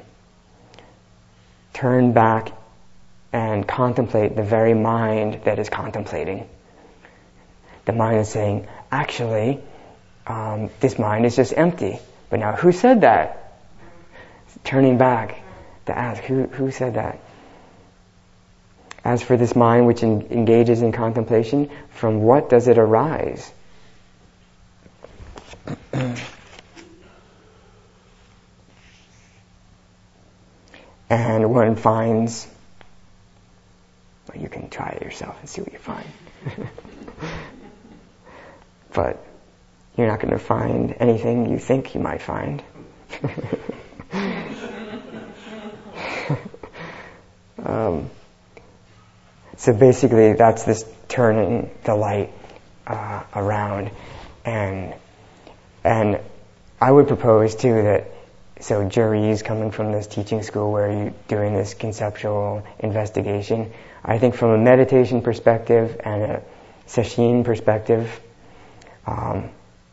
Turn back and contemplate the very mind that is contemplating. The mind is saying, actually, um, this mind is just empty. But now, who said that? Turning back to ask, who, who said that? As for this mind which en- engages in contemplation, from what does it arise? And one finds, well, you can try it yourself and see what you find. But you're not going to find anything you think you might find. um, so basically that's this turning the light uh, around, and and I would propose too that, so Juri's coming from this teaching school where you're doing this conceptual investigation. I think from a meditation perspective and a sesshin perspective, um,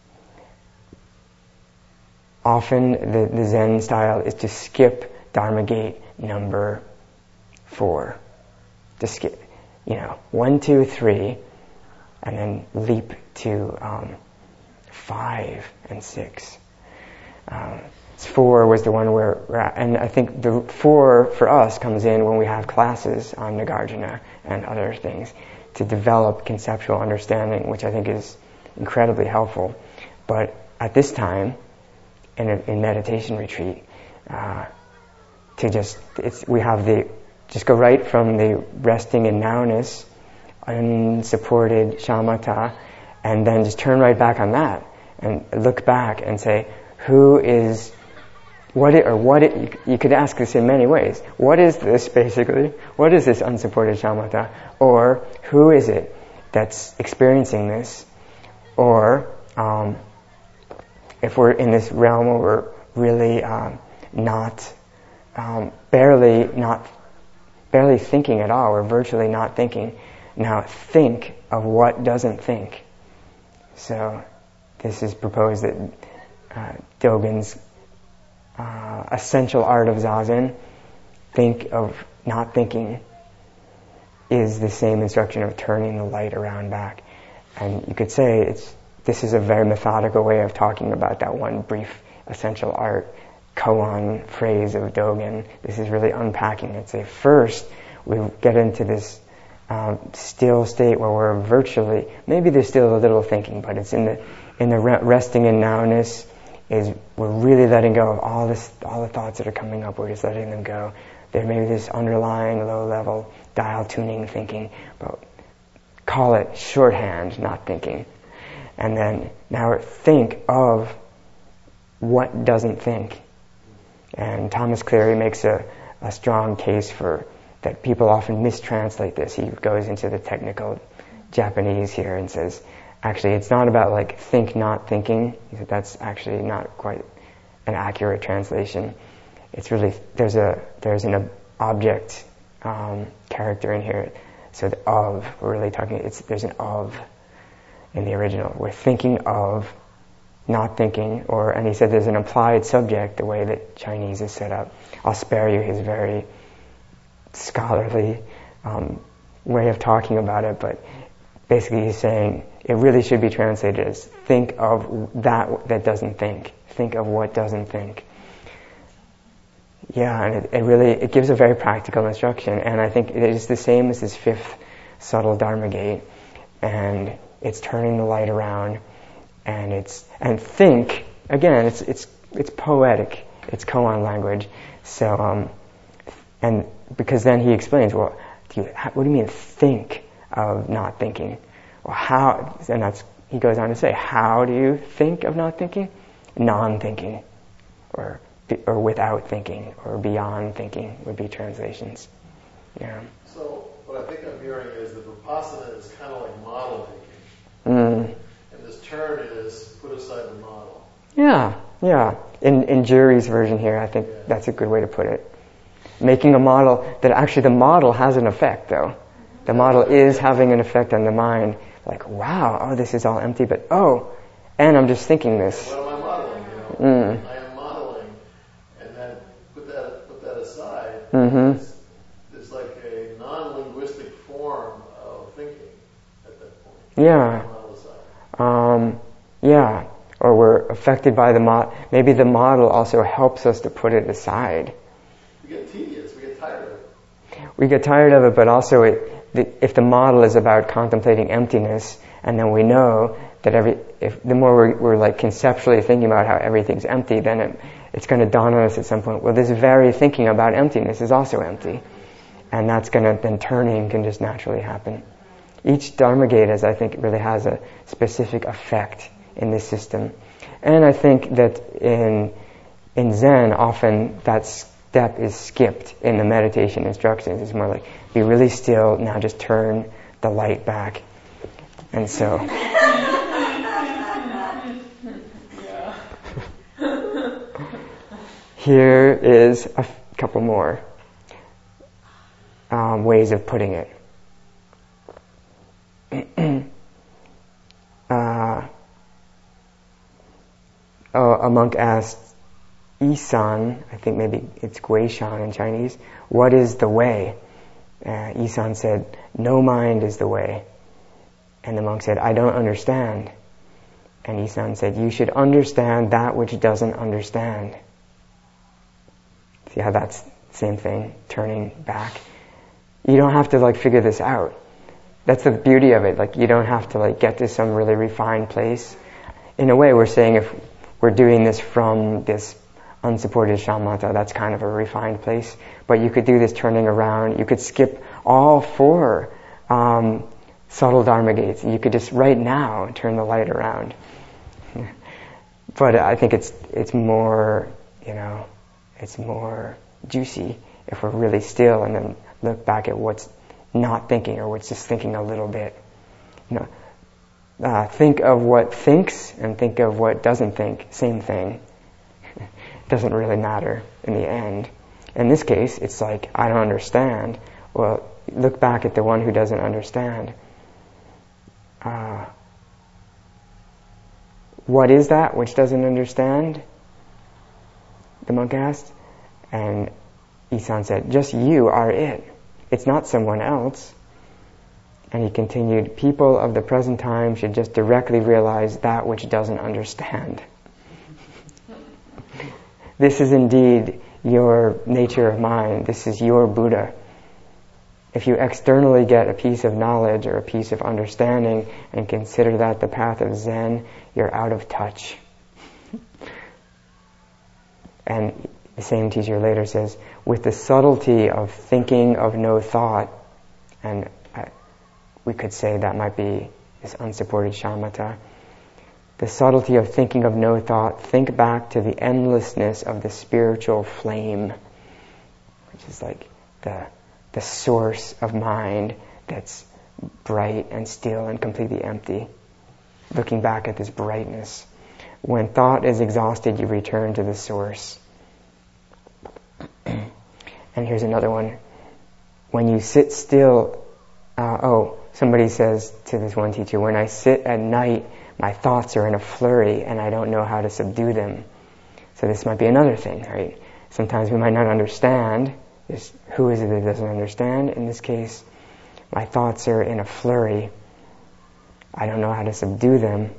often the, the Zen style is to skip Dharma gate number four. To skip, you know, one, two, three, and then leap to um, five and six. Um, four was the one where, and I think the four for us comes in when we have classes on Nagarjuna and other things to develop conceptual understanding, which I think is incredibly helpful. But at this time, in a in meditation retreat, uh, to just it's we have the just go right from the resting in nowness, unsupported shamatha, and then just turn right back on that and look back and say, who is, what it, or what it, you, you could ask this in many ways. What is this basically? What is this unsupported shamatha? Or who is it that's experiencing this? Or um, if we're in this realm where we're really um, not, um, barely not, barely thinking at all, we're virtually not thinking. Now think of what doesn't think. So this is proposed that uh, Dogen's uh, essential art of Zazen, think of not thinking, is the same instruction of turning the light around back. And you could say it's this is a very methodical way of talking about that one brief essential art koan phrase of Dogen. This is really unpacking it. Say first we get into this um, still state where we're virtually, maybe there's still a little thinking, but it's in the in the re- resting in nowness, is we're really letting go of all this, all the thoughts that are coming up. We're just letting them go. There may be this underlying low level dial tuning thinking, but call it shorthand, not thinking. And then now think of what doesn't think. And Thomas Cleary makes a, a strong case for that people often mistranslate this. He goes into the technical Japanese here and says, actually, it's not about like think not thinking. He said that's actually not quite an accurate translation. It's really, there's a there's an object um, character in here. So the of, we're really talking, it's there's an of in the original. We're thinking of, not thinking, or, and he said there's an implied subject, the way that Chinese is set up. I'll spare you his very scholarly um, way of talking about it, but basically he's saying it really should be translated as think of that that doesn't think. Think of what doesn't think. Yeah, and it, it really, it gives a very practical instruction, and I think it is the same as this fifth subtle Dharma gate, and it's turning the light around, and it's, and think, again, it's it's it's poetic, it's koan language, so, um, and because then he explains, well, do you, what do you mean think of not thinking? Well, how, and that's, he goes on to say, how do you think of not thinking? Non-thinking, or or without thinking, or beyond thinking would be translations. Yeah.
So what I think I'm hearing is that Vipassana is kind of like model making.
Mm.
And this turn is put aside the model.
Yeah, yeah. In in Jury's version here, I think
Yeah.
that's a good way to put it. Making a model that actually the model has an effect, though. The model is having an effect on the mind. Like, wow, oh, this is all empty, but oh, and I'm just thinking this.
What am I modeling? You know,
Mm.
I am modeling, and then put that put that aside.
Mm-hmm.
It's, it's like a non-linguistic form of thinking at that point.
Yeah.
Model aside.
Um, yeah. Or we're affected by the model. Maybe the model also helps us to put it aside.
We get tedious. We get tired of it.
We get tired of it, but also it, the, if the model is about contemplating emptiness, and then we know that every, if the more we're, we're like conceptually thinking about how everything's empty, then it, it's going to dawn on us at some point, well, this very thinking about emptiness is also empty. And that's going to, then turning can just naturally happen. Each Dharma gate, as I think, really has a specific effect in this system. And I think that in in Zen, often that step is skipped in the meditation instructions. It's more like, be really still, now just turn the light back. And so... Here is a f- couple more um, ways of putting it. uh, oh, a monk asked Isan, I think maybe it's Guishan in Chinese, what is the way? Uh, Isan said, no mind is the way. And the monk said, I don't understand. And Isan said, you should understand that which doesn't understand. See how that's the same thing, turning back. You don't have to like figure this out. That's the beauty of it. Like you don't have to like get to some really refined place. In a way, we're saying if we're doing this from this unsupported shamatha, that's kind of a refined place. But you could do this turning around. You could skip all four um, subtle dharma gates. You could just right now turn the light around. But I think it's it's more, you know, it's more juicy if we're really still and then look back at what's not thinking or what's just thinking a little bit. You know, uh, think of what thinks and think of what doesn't think. Same thing. Doesn't really matter in the end. In this case, it's like, I don't understand. Well, look back at the one who doesn't understand. Uh, what is that which doesn't understand? The monk asked. And Isan said, just you are it. It's not someone else. And he continued, people of the present time should just directly realize that which doesn't understand. This is indeed your nature of mind. This is your Buddha. If you externally get a piece of knowledge or a piece of understanding and consider that the path of Zen, you're out of touch. And the same teacher later says, with the subtlety of thinking of no thought, and I, we could say that might be this unsupported shamatha, the subtlety of thinking of no thought, think back to the endlessness of the spiritual flame, which is like the the source of mind that's bright and still and completely empty. Looking back at this brightness. When thought is exhausted, you return to the source. And here's another one. When you sit still, uh, oh, somebody says to this one teacher, when I sit at night, my thoughts are in a flurry and I don't know how to subdue them. So this might be another thing, right? Sometimes we might not understand. This, who is it that doesn't understand? In this case, my thoughts are in a flurry. I don't know how to subdue them.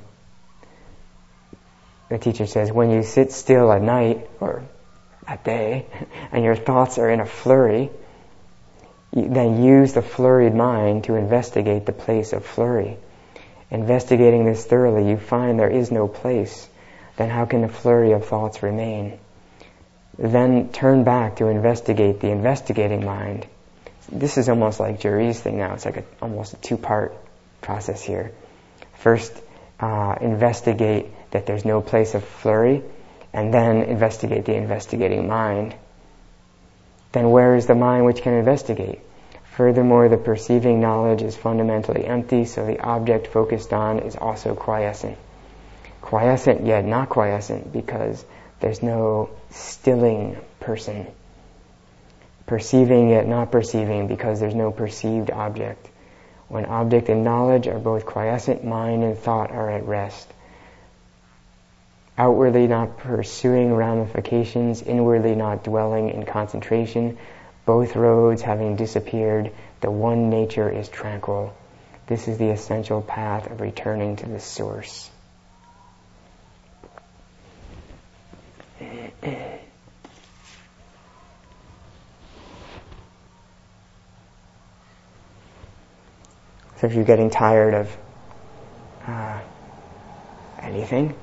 The teacher says, when you sit still at night, or at day, and your thoughts are in a flurry, you then use the flurried mind to investigate the place of flurry. Investigating this thoroughly, you find there is no place. Then how can the flurry of thoughts remain? Then turn back to investigate the investigating mind. This is almost like Juri's thing now. It's like a, almost a two-part process here. First, uh, investigate that there's no place of flurry, and then investigate the investigating mind. Then where is the mind which can investigate? Furthermore, the perceiving knowledge is fundamentally empty, so the object focused on is also quiescent. Quiescent yet not quiescent, because there's no stilling person. Perceiving yet not perceiving, because there's no perceived object. When object and knowledge are both quiescent, mind and thought are at rest. Outwardly not pursuing ramifications, inwardly not dwelling in concentration, both roads having disappeared, the one nature is tranquil. This is the essential path of returning to the source. So if you're getting tired of uh, anything,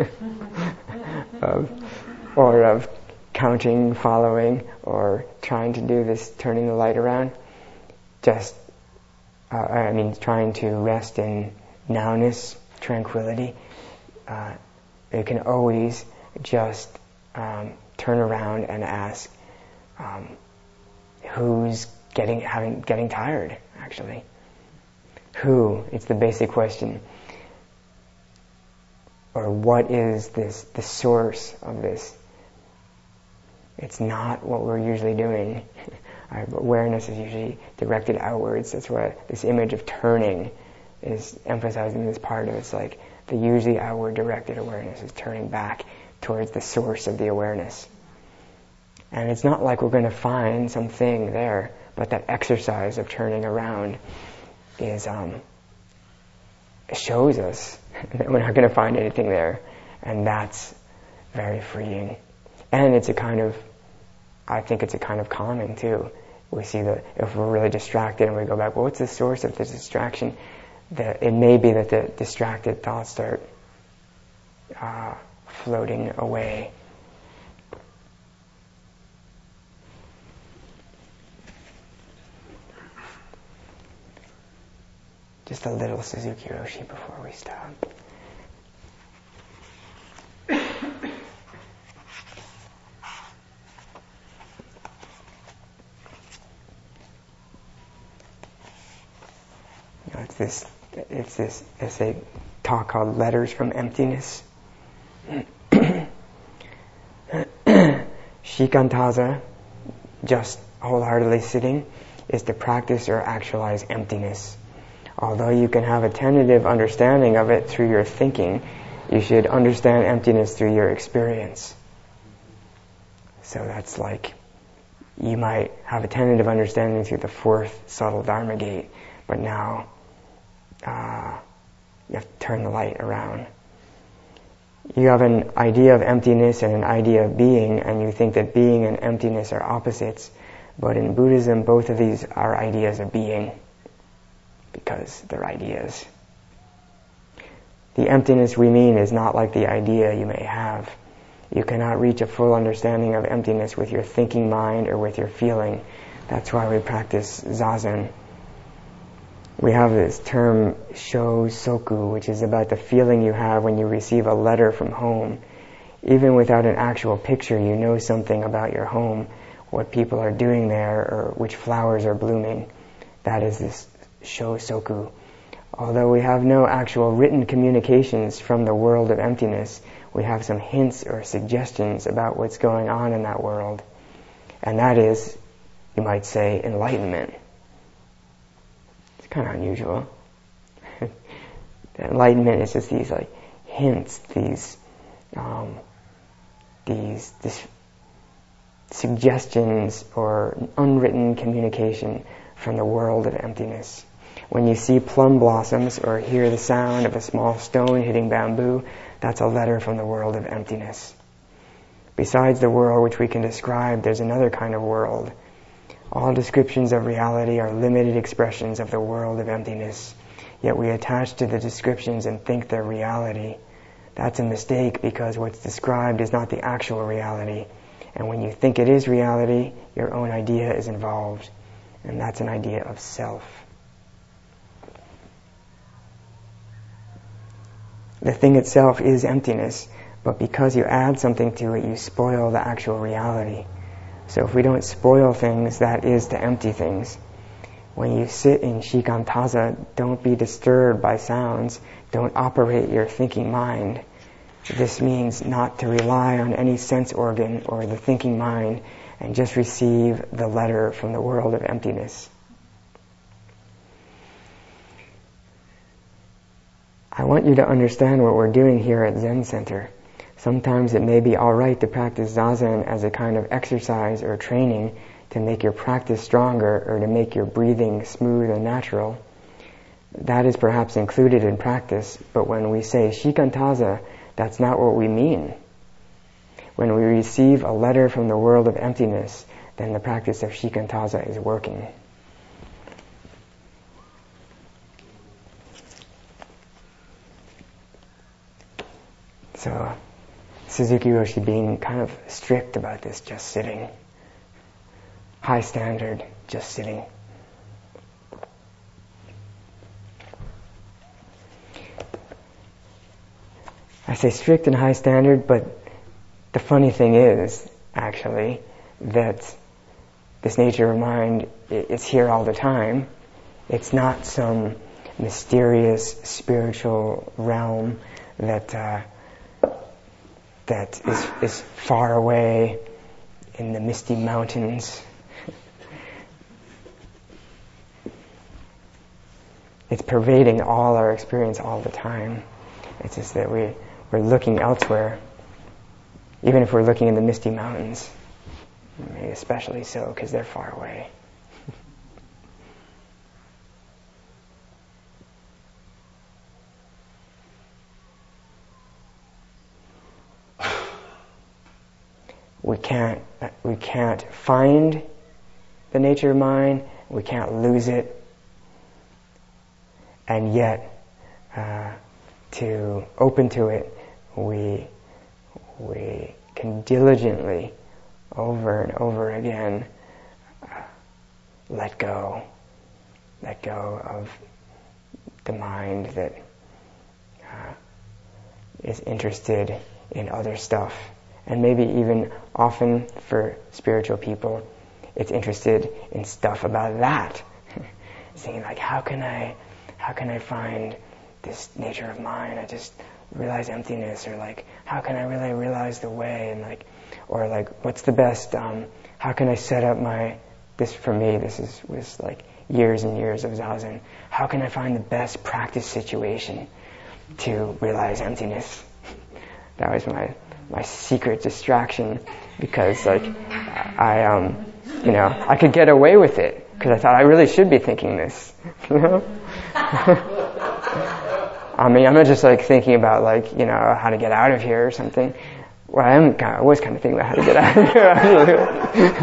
of, or of counting, following, or trying to do this turning the light around, just, uh, I mean, trying to rest in nowness, tranquility, uh, you can always just um, turn around and ask, um, who's getting having getting tired, actually? Who? It's the basic question. Or what is this, the source of this? It's not what we're usually doing. Our awareness is usually directed outwards. That's why this image of turning is emphasizing this part of it. It's like the usually outward directed awareness is turning back towards the source of the awareness. And it's not like we're going to find something there, but that exercise of turning around is um, shows us that we're not going to find anything there, and that's very freeing. And it's a kind of, I think it's a kind of calming too. We see that if we're really distracted and we go back, well, what's the source of the distraction? That it may be that the distracted thoughts start uh, floating away. Just a little Suzuki Roshi before we stop. You know, it's this, it's this essay talk called Letters from Emptiness. Shikantaza, just wholeheartedly sitting, is to practice or actualize emptiness. Although you can have a tentative understanding of it through your thinking, you should understand emptiness through your experience. So that's like, you might have a tentative understanding through the fourth subtle Dharma gate, but now uh, you have to turn the light around. You have an idea of emptiness and an idea of being, and you think that being and emptiness are opposites, but in Buddhism both of these are ideas of being, because they're ideas. The emptiness we mean is not like the idea you may have. You cannot reach a full understanding of emptiness with your thinking mind or with your feeling. That's why we practice Zazen. We have this term sho soku, which is about the feeling you have when you receive a letter from home. Even without an actual picture, you know something about your home, what people are doing there, or which flowers are blooming. That is this sho soku. Although we have no actual written communications from the world of emptiness, we have some hints or suggestions about what's going on in that world. And that is, you might say, enlightenment. It's kind of unusual. Enlightenment is just these like hints, these um, these this suggestions or unwritten communication from the world of emptiness. When you see plum blossoms or hear the sound of a small stone hitting bamboo, that's a letter from the world of emptiness. Besides the world which we can describe, there's another kind of world. All descriptions of reality are limited expressions of the world of emptiness, yet we attach to the descriptions and think they're reality. That's a mistake, because what's described is not the actual reality. And when you think it is reality, your own idea is involved. And that's an idea of self. The thing itself is emptiness, but because you add something to it, you spoil the actual reality. So if we don't spoil things, that is to empty things. When you sit in shikantaza, don't be disturbed by sounds. Don't operate your thinking mind. This means not to rely on any sense organ or the thinking mind, and just receive the letter from the world of emptiness. I want you to understand what we're doing here at Zen Center. Sometimes it may be alright to practice Zazen as a kind of exercise or training to make your practice stronger or to make your breathing smooth and natural. That is perhaps included in practice, but when we say shikantaza, that's not what we mean. When we receive a letter from the world of emptiness, then the practice of shikantaza is working. So, Suzuki Roshi being kind of strict about this, just sitting. High standard, just sitting. I say strict and high standard, but the funny thing is, actually, that this nature of mind is here all the time. It's not some mysterious spiritual realm that uh, that is, is far away in the misty mountains. It's pervading all our experience all the time. It's just that we, we're looking elsewhere, even if we're looking in the misty mountains, maybe especially so because they're far away. We can't, we can't find the nature of mind, we can't lose it, and yet uh, to open to it, we we can diligently, over and over again, uh, let go, let go of the mind that uh, is interested in other stuff. And maybe even often for spiritual people, it's interested in stuff about that. Thinking like, how can I, how can I find this nature of mind? I just realize emptiness, or like, how can I really realize the way? And like, or like, what's the best? Um, how can I set up my? This for me, this is was like years and years of zazen. How can I find the best practice situation to realize emptiness? That was my my secret distraction, because like I um you know I could get away with it because I thought I really should be thinking this, you know. I mean, I'm not just like thinking about like you know how to get out of here or something. Well, I am kind of, I was kind of thinking about how to get out of here,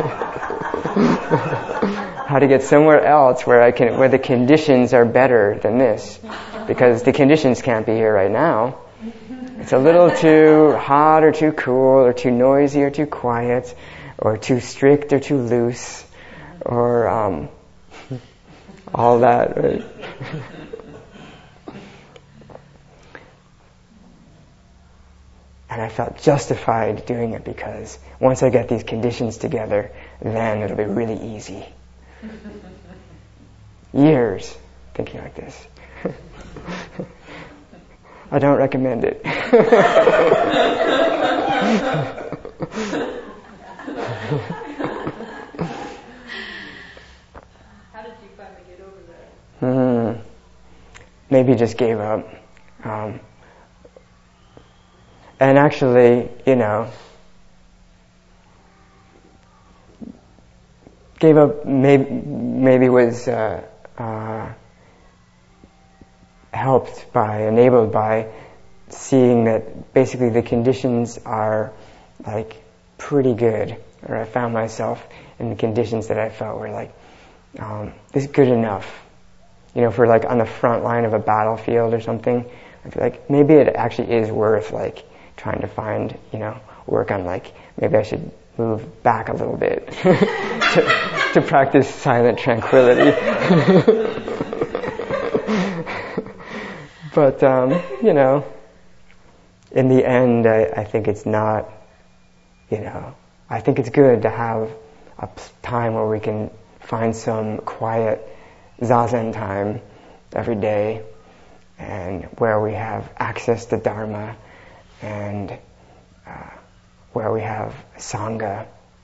how to get somewhere else where I can where the conditions are better than this, because the conditions can't be here right now. It's a little too hot or too cool or too noisy or too quiet or too strict or too loose or um, all that. Right? And I felt justified doing it because once I get these conditions together, then it'll be really easy. Years thinking like this. I don't recommend it.
How did you finally get over that?
Mm, maybe just gave up. Um, and actually, you know, gave up. Maybe maybe was. Uh, uh, helped by, enabled by seeing that basically the conditions are like pretty good, or I found myself in the conditions that I felt were like, um, this is good enough. You know, if we're like on the front line of a battlefield or something, I feel like maybe it actually is worth like trying to find, you know, work on like, maybe I should move back a little bit to, to practice silent tranquility. But, um, you know, in the end, I, I think it's not, you know, I think it's good to have a time where we can find some quiet zazen time every day, and where we have access to Dharma, and uh, where we have Sangha,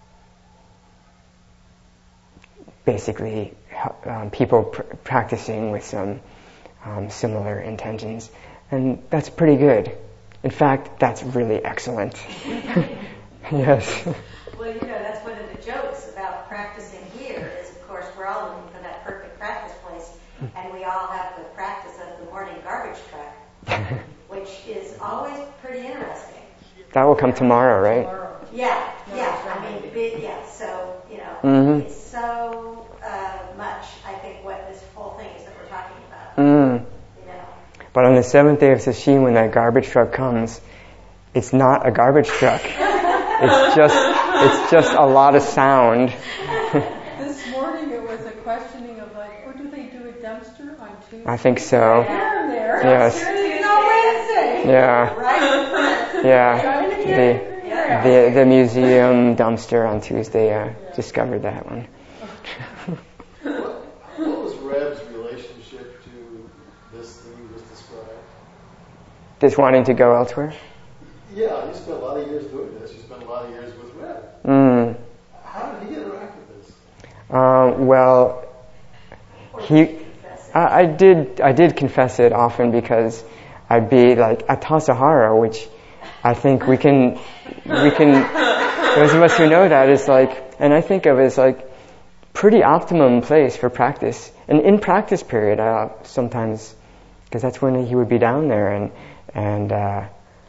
basically um, people pr- practicing with some Um, similar intentions, and that's pretty good. In fact, that's really excellent. Yes.
Well, you know, that's one of the jokes about practicing here is, of course, we're all looking for that perfect practice place, and we all have the practice of the morning garbage truck, which is always pretty interesting.
That will come tomorrow, right?
Tomorrow.
Yeah,
No,
yeah.
it's
I mean,
Monday.
big, yeah. So, you know,
Mm-hmm.
it's so uh, much, I think, what this whole thing is that we're talking about.
Mm.
You know.
But on the seventh day of Sesshin, when that garbage truck comes, it's not a garbage truck. It's just, it's just a lot of sound.
This morning it was a questioning of like, or do they do a dumpster on Tuesday?
I think so.
Here and there.
Yes.
Tuesday, no Wednesday.
Yeah.
Right in front.
Yeah.
Trying to get
The,
it there.
the, the museum dumpster on Tuesday, I discovered that one.
What, what was Reb's relationship to this thing you just described?
Just wanting to go elsewhere?
Yeah, you spent a lot of years doing this. You spent a lot of years with Reb.
Mm.
How did he interact with this?
Um, well, he, I, I did, I did confess it often because I'd be like at Tassajara, which I think we can, we can, those of us who know that is like, and I think of it as like pretty optimum place for practice. And in practice period, uh, sometimes, because that's when he would be down there, and and uh,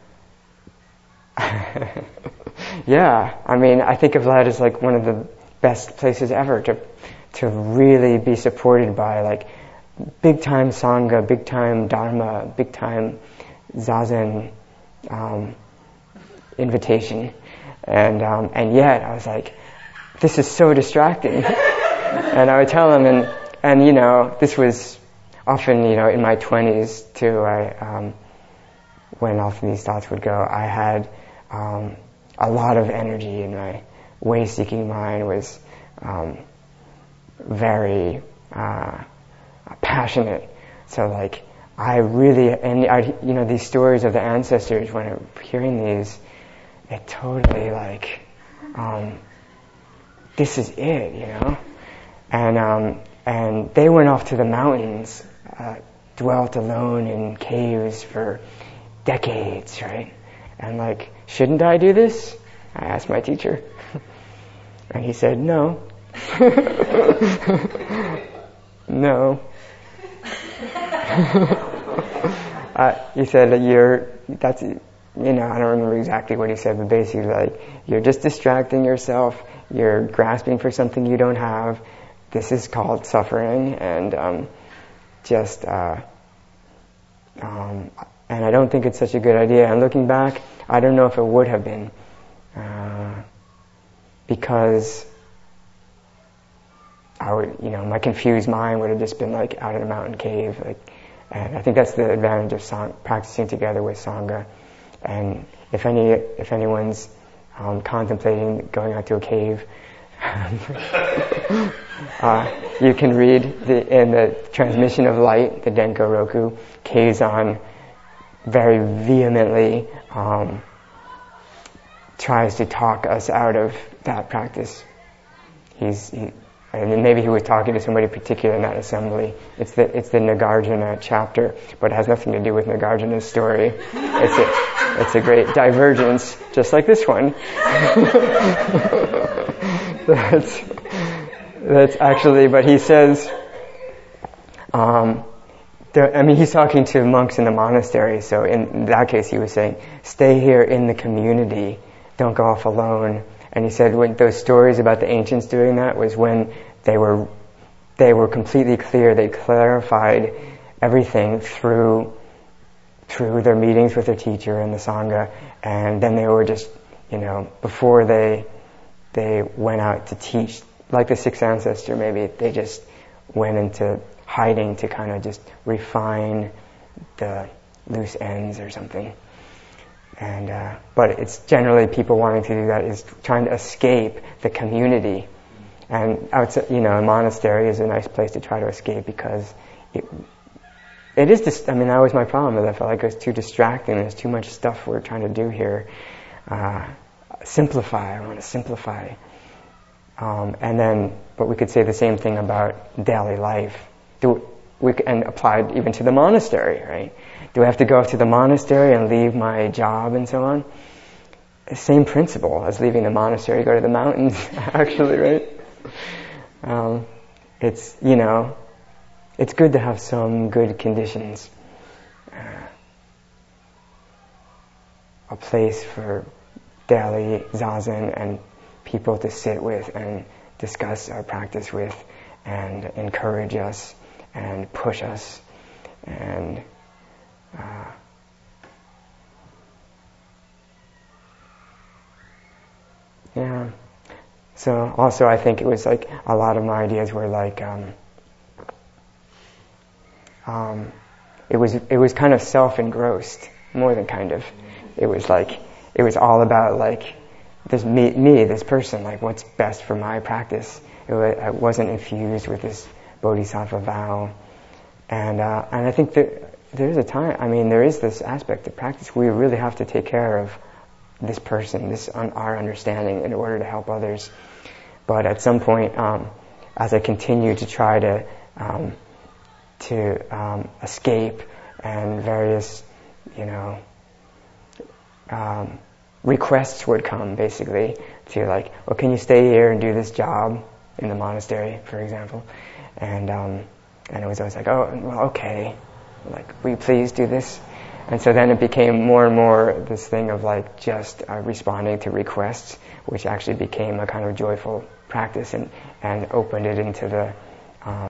yeah, I mean, I think of that as like one of the best places ever to to really be supported by like big time Sangha, big time Dharma, big time Zazen um, invitation, and um, and yet I was like, this is so distracting. And I would tell him, and and you know, this was often, you know, in my twenties too, I, um, when often these thoughts would go, I had um, a lot of energy, and my way-seeking mind was um, very uh, passionate. So, like, I really, and I, you know, these stories of the ancestors, when I'm hearing these, it totally, like, um, this is it, you know? And um, and they went off to the mountains, uh, dwelt alone in caves for decades, right? And like, shouldn't I do this? I asked my teacher. And he said, no. No. uh, he said that you're, that's, you know, I don't remember exactly what he said, but basically like, you're just distracting yourself, you're grasping for something you don't have. This is called suffering, and um, just, uh, um, and I don't think it's such a good idea. And looking back, I don't know if it would have been, uh, because I would, you know, my confused mind would have just been like out in a mountain cave, like, and I think that's the advantage of sang- practicing together with Sangha. And if any, if anyone's um, contemplating going out to a cave, uh, you can read the, in the Transmission of Light, the Denko Roku, Keizan very vehemently um, tries to talk us out of that practice. He's, he, and maybe he was talking to somebody particular in that assembly. It's the it's the Nagarjuna chapter, but it has nothing to do with Nagarjuna's story. It's a it's a great divergence, just like this one. that's that's actually, but he says, um, there, I mean, he's talking to monks in the monastery. So in that case, he was saying, stay here in the community, don't go off alone. And he said when those stories about the ancients doing that was when they were they were completely clear. They clarified everything through through their meetings with their teacher and the Sangha, and then they were just, you know, before they they went out to teach, like the sixth ancestor, maybe they just went into hiding to kind of just refine the loose ends or something. And uh, but it's generally people wanting to do that is trying to escape the community, and outside, you know, a monastery is a nice place to try to escape because it it is. Dis- I mean, that was my problem. With it. I felt like it was too distracting. There's too much stuff we're trying to do here. Uh, simplify. I want to simplify. Um, and then, but we could say the same thing about daily life. Do we and applied even to the monastery, right? Do I have to go to the monastery and leave my job and so on? Same principle as leaving the monastery, go to the mountains, actually, right? Um, it's, you know, it's good to have some good conditions. Uh, a place for daily zazen and people to sit with and discuss our practice with and encourage us and push us and Uh, yeah. So also I think it was like a lot of my ideas were like um, um, it was it was kind of self-engrossed more than kind of. It was like it was all about like this me, me this person, like what's best for my practice. It was, I wasn't infused with this bodhisattva vow, and uh, and I think that. There's a time, I mean, there is this aspect of practice. We really have to take care of this person, this on our understanding, in order to help others. But at some point, um, as I continue to try to um, to um, escape, and various, you know, um, requests would come, basically, to like, well, can you stay here and do this job in the monastery, for example? And um, and it was always like, oh, well, okay. Like, will you please do this? And so then it became more and more this thing of like just uh, responding to requests, which actually became a kind of joyful practice and, and opened it into the um,